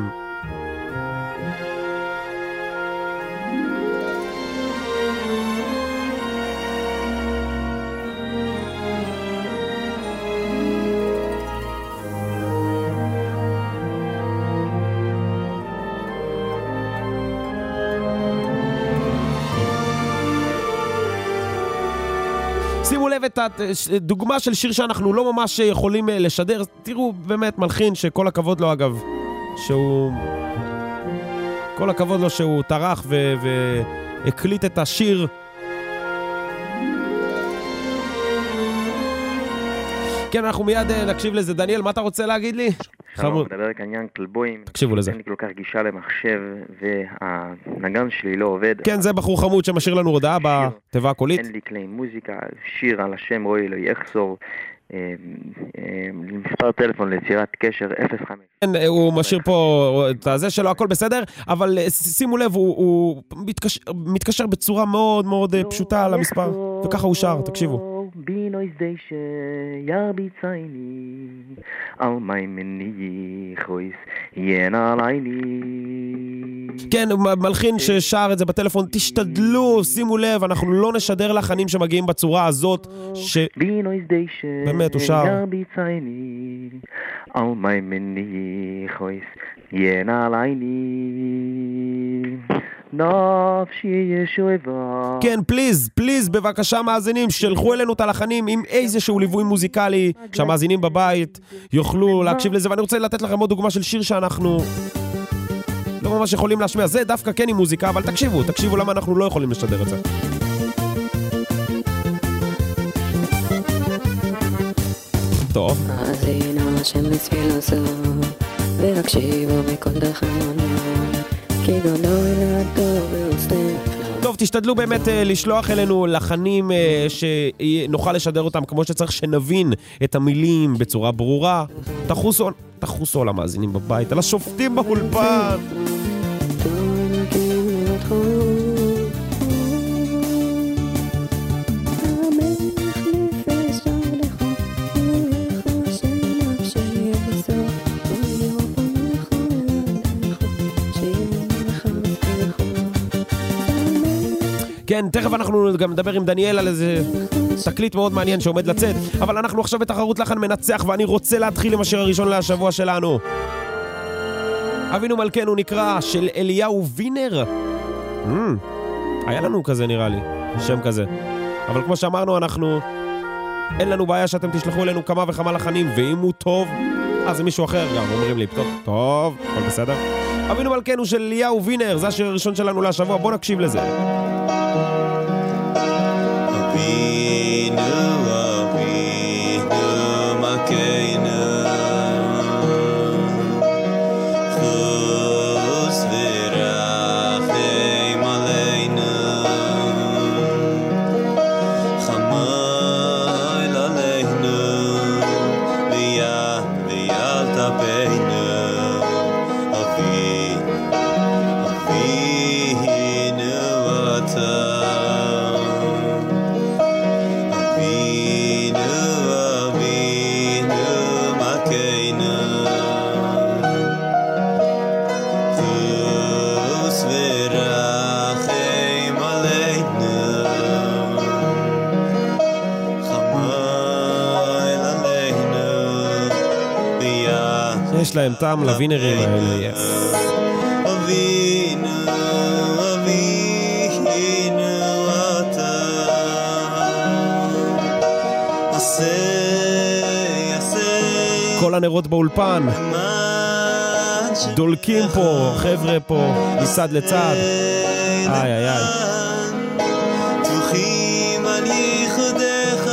שימו לב את הדוגמה של שיר שאנחנו לא ממש יכולים לשדר. תראו, באמת מלחין שכל הכבוד לו אגב, שהוא... כל הכבוד לו שהוא טרח ו... והקליט את השיר. כן, אנחנו מיד נקשיב לזה. דניאל, מה אתה רוצה להגיד לי? שלום, מדבר כעניין כלבויים. תקשיבו לזה. אין לי כל כך גישה למחשב, והנגן שלי לא עובד. כן, זה בחור חמוד שמשאיר לנו הודעה בתיבה הקולית. אין לי כלי מוזיקה, שיר על השם רואי לא יחסור. מספר טלפון ליצירת קשר אפס חמש. כן, הוא משאיר פה את הזה שלו, הכל בסדר, אבל שימו לב, הוא מתקשר בצורה מאוד מאוד פשוטה למספר, וככה הוא שר, תקשיבו. בינוי זדיישה ירביצייני על מי מני חויס ינה עלייני. כן, מלחין ששר את זה בטלפון, תשתדלו, שימו לב, אנחנו לא נשדר לחנים שמגיעים בצורה הזאת, ש... בינוי זדיישה באמת, הוא שר. ירביצייני על מי מני חויס ינה עלייני. כן, פליז, פליז, בבקשה מאזינים, שלחו אלינו את הלחנים עם איזשהו ליווי מוזיקלי, שהמאזינים בבית יוכלו להקשיב לזה. ואני רוצה לתת לכם עוד דוגמה של שיר שאנחנו לא ממש יכולים להשמיע. זה דווקא כן עם מוזיקה, אבל תקשיבו, תקשיבו למה אנחנו לא יכולים לשדר את זה. טוב. מאזינה של מספיל הסוף והקשיבו מכל דחמנו טוב, תשתדלו באמת לשלוח אלינו לחנים שנוכל לשדר אותם כמו שצריך, שנבין את המילים בצורה ברורה. תחוסו, תחוסו על המאזינים בבית, על השופטים באולפן. כן, תכף אנחנו גם נדבר עם דניאל על איזה תקליט מאוד מעניין שעומד לצאת, אבל אנחנו עכשיו בתחרות לחן מנצח, ואני רוצה להתחיל עם השיר הראשון לשבוע שלנו. אבינו מלכנו נקרא של אליהו וינר. Mm, היה לנו כזה נראה לי, שם כזה. אבל כמו שאמרנו, אנחנו... אין לנו בעיה שאתם תשלחו אלינו כמה וכמה לחנים, ואם הוא טוב, אז זה מישהו אחר גם, אומרים לי, טוב, טוב, הכל בסדר. אבינו מלכנו של אליהו וינר, זה השיר הראשון שלנו לשבוע, בוא נקשיב לזה. אבינו, אבינו מלכנו, חוס ורחם עלינו, חמול עלינו, ויד ויד תפינו, אבינו, אבינו אתה. יש להם טעם לווינרים האלה, יס. אבינו, אבינו אתה עשה, עשה כל הנרות באולפן דולקים פה, חבר'ה פה, מצד לצד. איי איי איי. תוכים על ייחודך,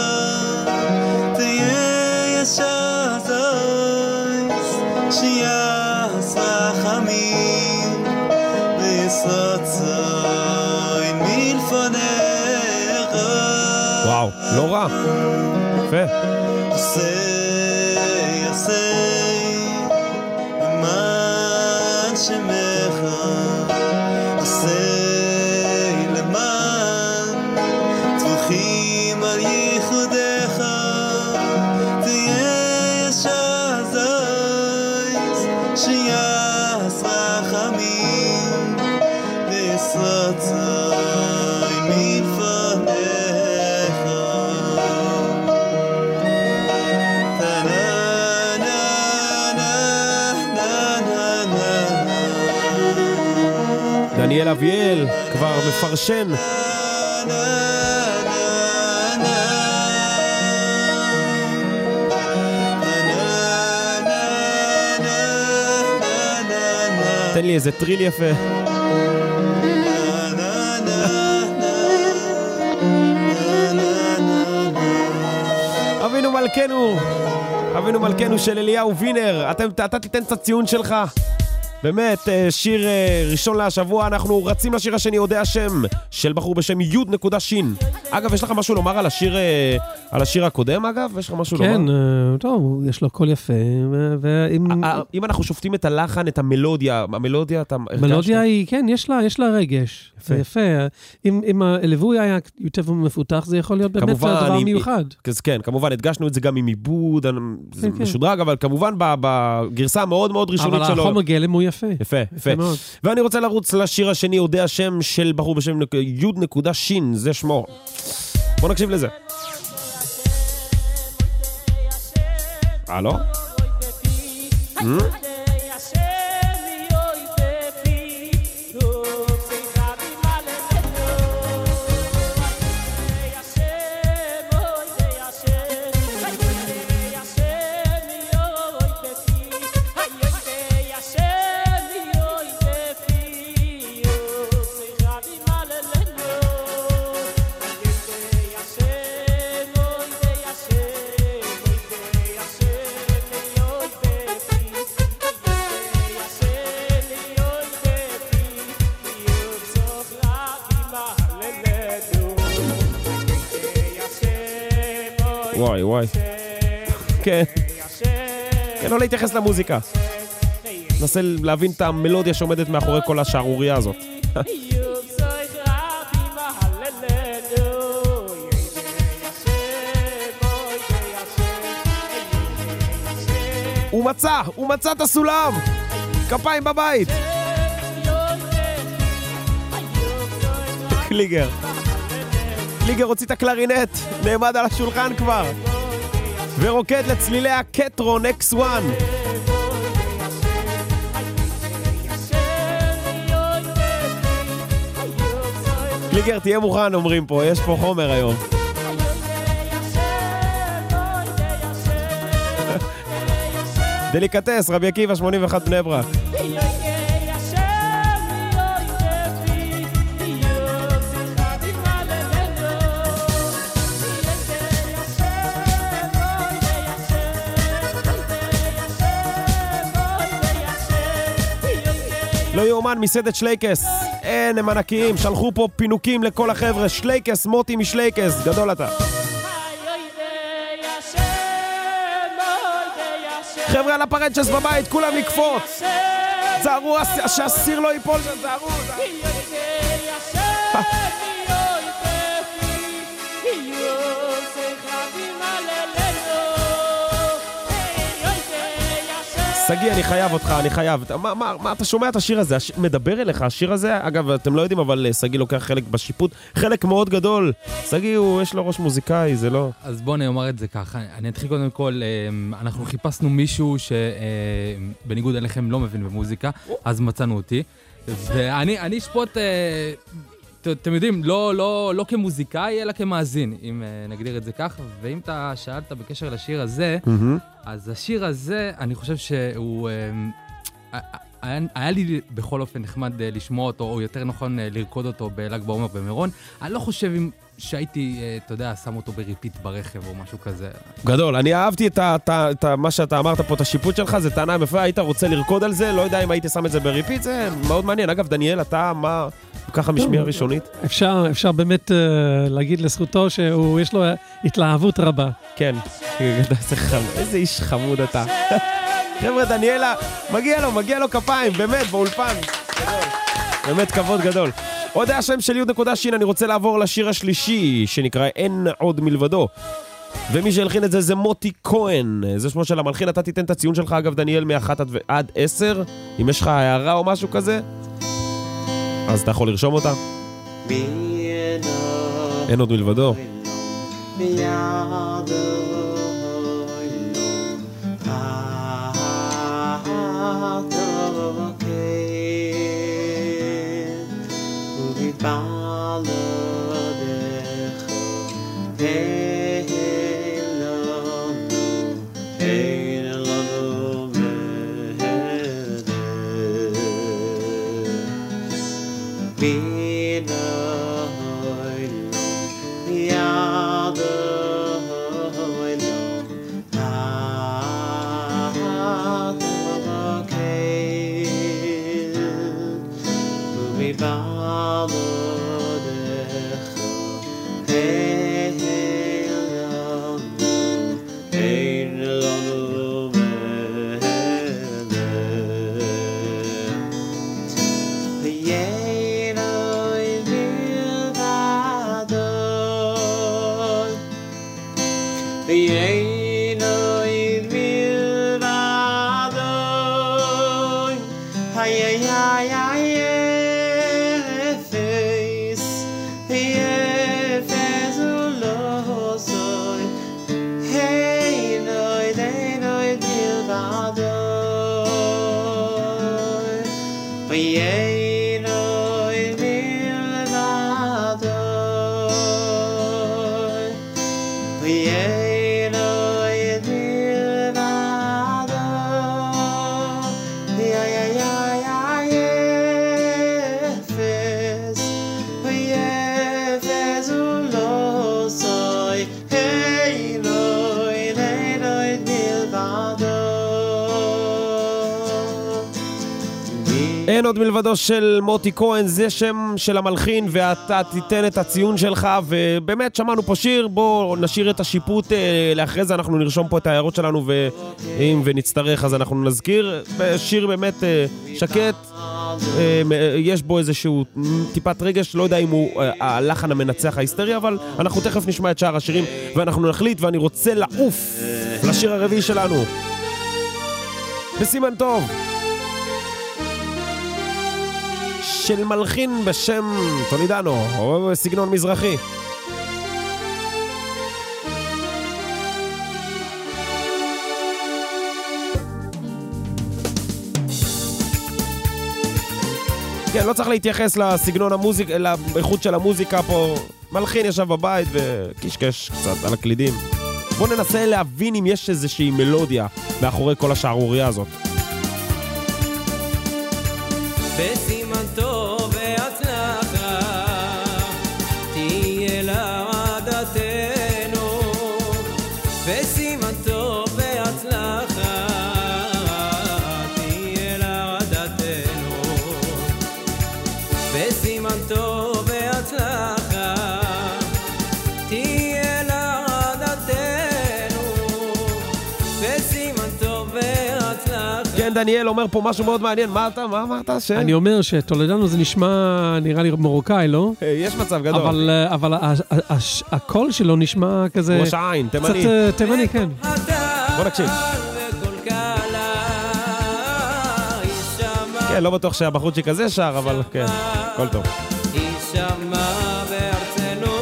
תהיה ישר זויס, שיעש רחמים, וישרות זוין מלפונך. וואו, לא רע. יפה. עשה, עשה למען שמך, עשה למען טבוחים על ייחודך, תהיה ישר זויס, שיעש רחמים, וישרות זוין מלפונך. דניאל אביאל כבר מפרשן. תן לי איזה טריל יפה. אבינו מלכנו, אבינו מלכנו של אליהו וינר. אתם, אתה תיתן את הציון שלך. באמת, שיר ראשון להשבוע. אנחנו רצים לשיר השני, יודע השם, של בחור בשם יוד נקודה שין. אגב, יש לך משהו לומר על השיר, על השיר הקודם, אגב? יש לך משהו כן, לומר? כן, טוב, יש לו קול יפה. ואם... אם אנחנו שופטים את הלחן, את המלודיה, המלודיה, אתה... המלודיה היא, כן, יש לה, יש לה רגש. יפה. זה יפה. אם, אם הלווי היה יותר מפותח, זה יכול להיות באמת דבר מיוחד. כן, כמובן, הדגשנו את זה גם עם עיבוד, זה משודרג, אבל כמובן בגרסה המאוד מאוד ראשונית שלו. אבל החומר גלם הוא יפה. יפה, יפה. ואני רוצה לרוץ לשיר השני, יודע השם, של בחור בשם יוד נקודה שין, זה שמו. בוא נקשיב לזה. הלו? וואי וואי. כן. כן, לא להתייחס למוזיקה. נסה להבין את המלודיה שעומדת מאחורי כל השערוריה הזאת. הוא מצא, הוא מצא את הסולם. כפיים בבית. קליגר. קליגר הוציא את הקלרינט, נעמד על השולחן כבר, ורוקד לצלילי הקטרון אקס וואן. קליגר, תהיה מוכן, אומרים פה, יש פה חומר היום. דליקטס, רבי עקיבא שמונים ואחת בני ברק. לא יאומן, מסעדת שלייקס. אין, הם ענקיים, שלחו פה פינוקים לכל החבר'ה. שלייקס, מוטי משלייקס, גדול אתה. חבר'ה על הפרנצ'ס בבית, כולם לקפוץ. זהרו, שהסיר לא ייפול שם, זהרו. שגיא, אני חייב אותך, אני חייב. מה, מה, מה, אתה שומע את השיר הזה? הש... מדבר אליך, השיר הזה, אגב, אתם לא יודעים, אבל שגיא לוקח חלק בשיפוט, חלק מאוד גדול. שגיא, יש לו ראש מוזיקאי, זה לא... אז בוא נאמר את זה ככה. אני אתחיל קודם כל, אנחנו חיפשנו מישהו שבניגוד אליכם לא מבין במוזיקה, אז מצאנו אותי. ואני, אני אשפוט... אתם יודעים, לא, לא, לא כמוזיקאי, אלא כמאזין, אם נגדיר את זה כך. ואם אתה שאלת בקשר לשיר הזה, אז השיר הזה, אני חושב שהוא... היה, היה לי בכל אופן נחמד לשמוע אותו, או יותר נכון לרקוד אותו בל"ג בעומר במירון. אני לא חושב אם שהייתי, אתה יודע, שם אותו בריפיט ברכב או משהו כזה. גדול, אני אהבתי את, ה, את, ה, את ה, מה שאתה אמרת פה, את השיפוט שלך, זה טענה מפריעה, היית רוצה לרקוד על זה, לא יודע אם הייתי שם את זה בריפיט, זה מאוד מעניין. אגב, דניאל, אתה מה... ככה משמיעה ראשונית? אפשר, אפשר באמת uh, להגיד לזכותו שיש לו התלהבות רבה. כן, איזה איש חמוד אתה. חבר'ה, דניאלה, מגיע לו, מגיע לו כפיים, באמת, באולפן. באמת כבוד גדול. עוד השם של י' נקודה שין, אני רוצה לעבור לשיר השלישי, שנקרא אין עוד מלבדו. ומי שהלחין את זה זה מוטי כהן. זה שמו של המלחין, אתה תיתן את הציון שלך, אגב, דניאל, מאחת עד עשר. אם יש לך הערה או משהו כזה, אז אתה יכול לרשום אותה. אין עוד מלבדו. אין עוד מלבדו של מוטי כהן, זה שם של המלחין, ואתה תיתן את הציון שלך, ובאמת שמענו פה שיר, בוא נשאיר את השיפוט לאחרי זה, אנחנו נרשום פה את ההערות שלנו, ואם ונצטרך אז אנחנו נזכיר. שיר באמת שקט, יש בו איזשהו טיפת רגש, לא יודע אם הוא הלחן המנצח ההיסטרי, אבל אנחנו תכף נשמע את שאר השירים, ואנחנו נחליט, ואני רוצה לעוף לשיר הרביעי שלנו. בסימן טוב. של מלחין בשם טולידנו, או בסגנון מזרחי. כן, לא צריך להתייחס לסגנון המוזיקה, לאיכות של המוזיקה פה. מלחין ישב בבית וקשקש קצת על הקלידים. בואו ננסה להבין אם יש איזושהי מלודיה מאחורי כל השערוריה הזאת. בסימן טוב והצלחה תהיה לעדתנו, בסימן טוב והצלחה תהיה לעדתנו, בסימן טוב והצלחה תהיה לעדתנו, בסימן טוב והצלחה. כן, דניאל אומר פה משהו מאוד מעניין. מה אתה, מה אמרת? אני אומר שטולדנו זה נשמע, נראה לי מרוקאי, לא? יש מצב גדול. אבל, אבל הקול שלו נשמע כזה... ראש העין, תימני. קצת תימני, כן. בוא נקשיב. כן, לא בטוח שהבחורצ'יק הזה שר, אבל כן, הכל טוב. ישמע בארצנו,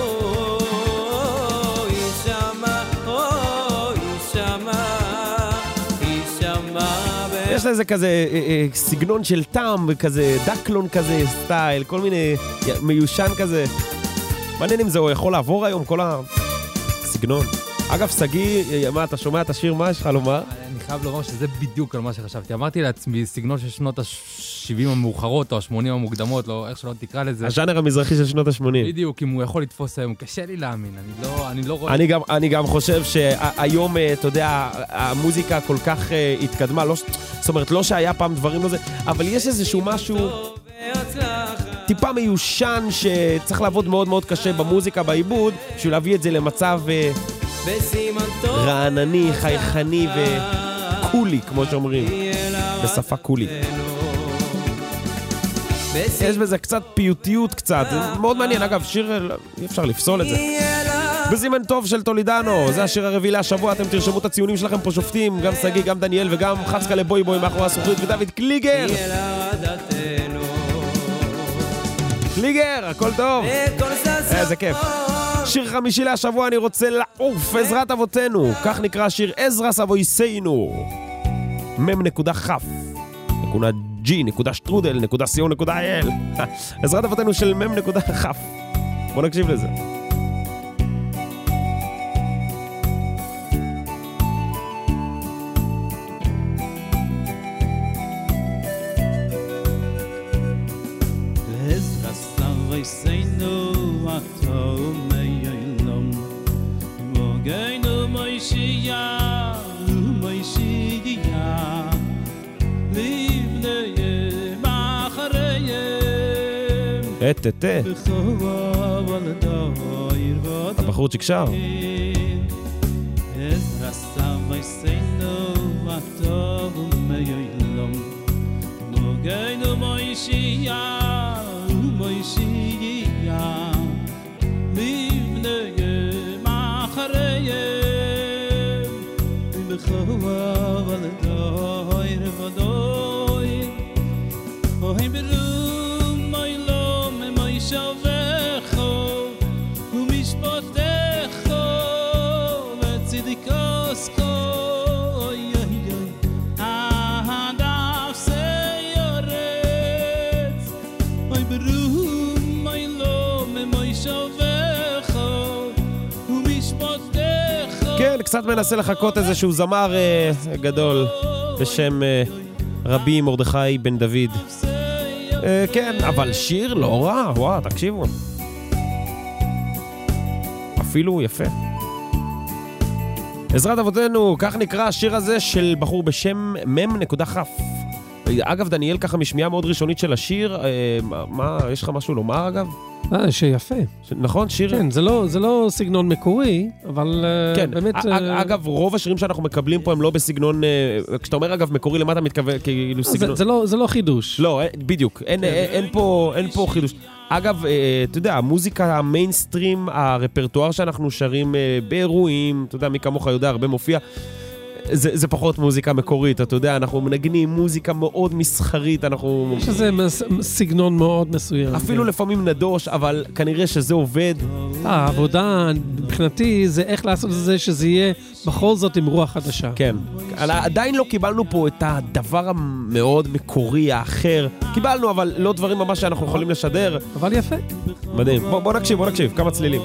ישמע, או, ישמע, ישמע בארצנו. יש לזה כזה אה, אה, סגנון של טעם, כזה דקלון כזה, סטייל, כל מיני מיושן כזה. מעניין אם זה הוא יכול לעבור היום, כל הסגנון. אגב, סגי, מה, אתה שומע את השיר? מה יש לך לומר? אני חייב לומר שזה בדיוק על מה שחשבתי. אמרתי לעצמי, סגנון של שנות ה-שבעים המאוחרות, או ה-שמונים המוקדמות, לא, איך שלא תקרא לזה. הז'אנר המזרחי של שנות ה-שמונים. בדיוק, אם הוא יכול לתפוס היום, קשה לי להאמין, אני לא, אני לא רואה... אני גם, אני גם חושב שהיום, אתה יודע, המוזיקה כל כך התקדמה, לא, זאת אומרת, לא שהיה פעם דברים לזה, אבל יש איזשהו משהו טיפה מיושן שצריך לעבוד מאוד מאוד קשה במוזיקה, בעיבוד, בשביל להביא את זה למצב רענני, חייכני וקולי, כמו שאומרים, בשפה קולית. יש בזה קצת פיוטיות קצת, זה מאוד מעניין. אגב, שיר, אי אפשר לפסול את זה. בזימן טוב של טולידנו, זה השיר הרביעי להשבוע, אתם תרשמו את הציונים שלכם פה שופטים, גם סגי, גם דניאל וגם חצקה לבוי בוי מאחורי הסוכרית ודוד קליגר. קליגר, הכל טוב. איזה כיף. שיר חמישי להשבוע, אני רוצה לעוף, עזרת אבותינו. כך נקרא השיר עזרא סבויסנו. מם נקודה חף. נקודה ג'י, נקודה שטרודל, נקודה סיון, נקודה אייל. עזרת אבותינו של מם נקודה חף. בוא נקשיב לזה. עזרא סבויסנו אתו מיילום מוגיינו מוישייה ומוישייה לבניהם אחריהם את את את הבחורצ'יק שר עזרא סבויסנו אתו מיילום מוגיינו מוישייה ומוישייה לבניהם אחריהם ובחובה ולדוי רבדוי אוהים ברום מיילום מוי שובכו ומשפטכו וצדיקוסכו כן, קצת מנסה לחכות איזשהו זמר אה, גדול בשם אה, רבי מרדכי בן דוד. אה, כן, אבל שיר לא רע, וואו, תקשיבו. אפילו יפה. עזרת אבותינו, כך נקרא השיר הזה של בחור בשם מם נקודה חף. אגב, דניאל, ככה משמיעה מאוד ראשונית של השיר, אה, מה, יש לך משהו לומר אגב? אה, שיפה. ש... נכון, שיר... כן, זה לא, זה לא סגנון מקורי, אבל כן, באמת... אג, אגב, רוב השירים שאנחנו מקבלים פה הם לא בסגנון... כשאתה אומר, אגב, מקורי, למה אתה מתכוון? כאילו סגנון... זה, זה, לא, זה לא חידוש. לא, בדיוק. אין, אין, אין, פה, אין פה חידוש. אגב, אתה יודע, המוזיקה המיינסטרים, הרפרטואר שאנחנו שרים באירועים, אתה יודע, מי כמוך יודע, הרבה מופיע, זה, זה פחות מוזיקה מקורית, אתה יודע, אנחנו מנגנים מוזיקה מאוד מסחרית, אנחנו... יש איזה מס, סגנון מאוד מסוים. אפילו כן. לפעמים נדוש, אבל כנראה שזה עובד. העבודה, מבחינתי, זה איך לעשות את זה שזה יהיה בכל זאת עם רוח חדשה. כן. עדיין לא קיבלנו פה את הדבר המאוד מקורי, האחר. קיבלנו, אבל לא דברים ממש שאנחנו יכולים לשדר. אבל יפה. מדהים. בוא, בוא נקשיב, בוא נקשיב, כמה צלילים.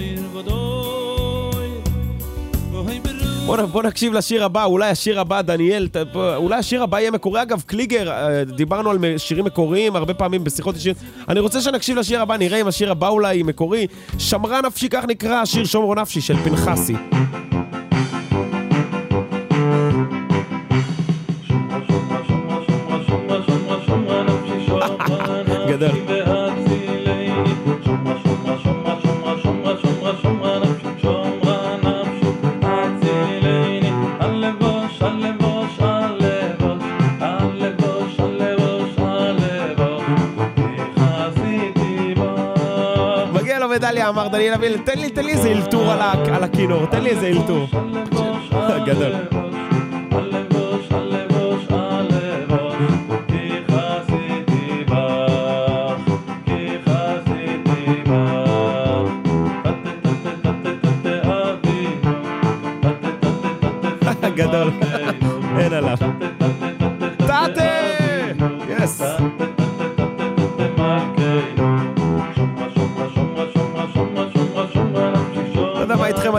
בוא, בוא נקשיב לשיר הבא, אולי השיר הבא, דניאל, אולי השיר הבא יהיה מקורי. אגב, קליגר, דיברנו על שירים מקוריים, הרבה פעמים בשיחות ישיר. אני רוצה שנקשיב לשיר הבא, נראה אם השיר הבא אולי מקורי. שמרה נפשי, כך נקרא השיר שומרו נפשי של פנחסי. גדול. דליה אמר דניאל אביל, תן לי, תן לי איזה אילתור על הכינור, תן לי איזה אילתור. גדול.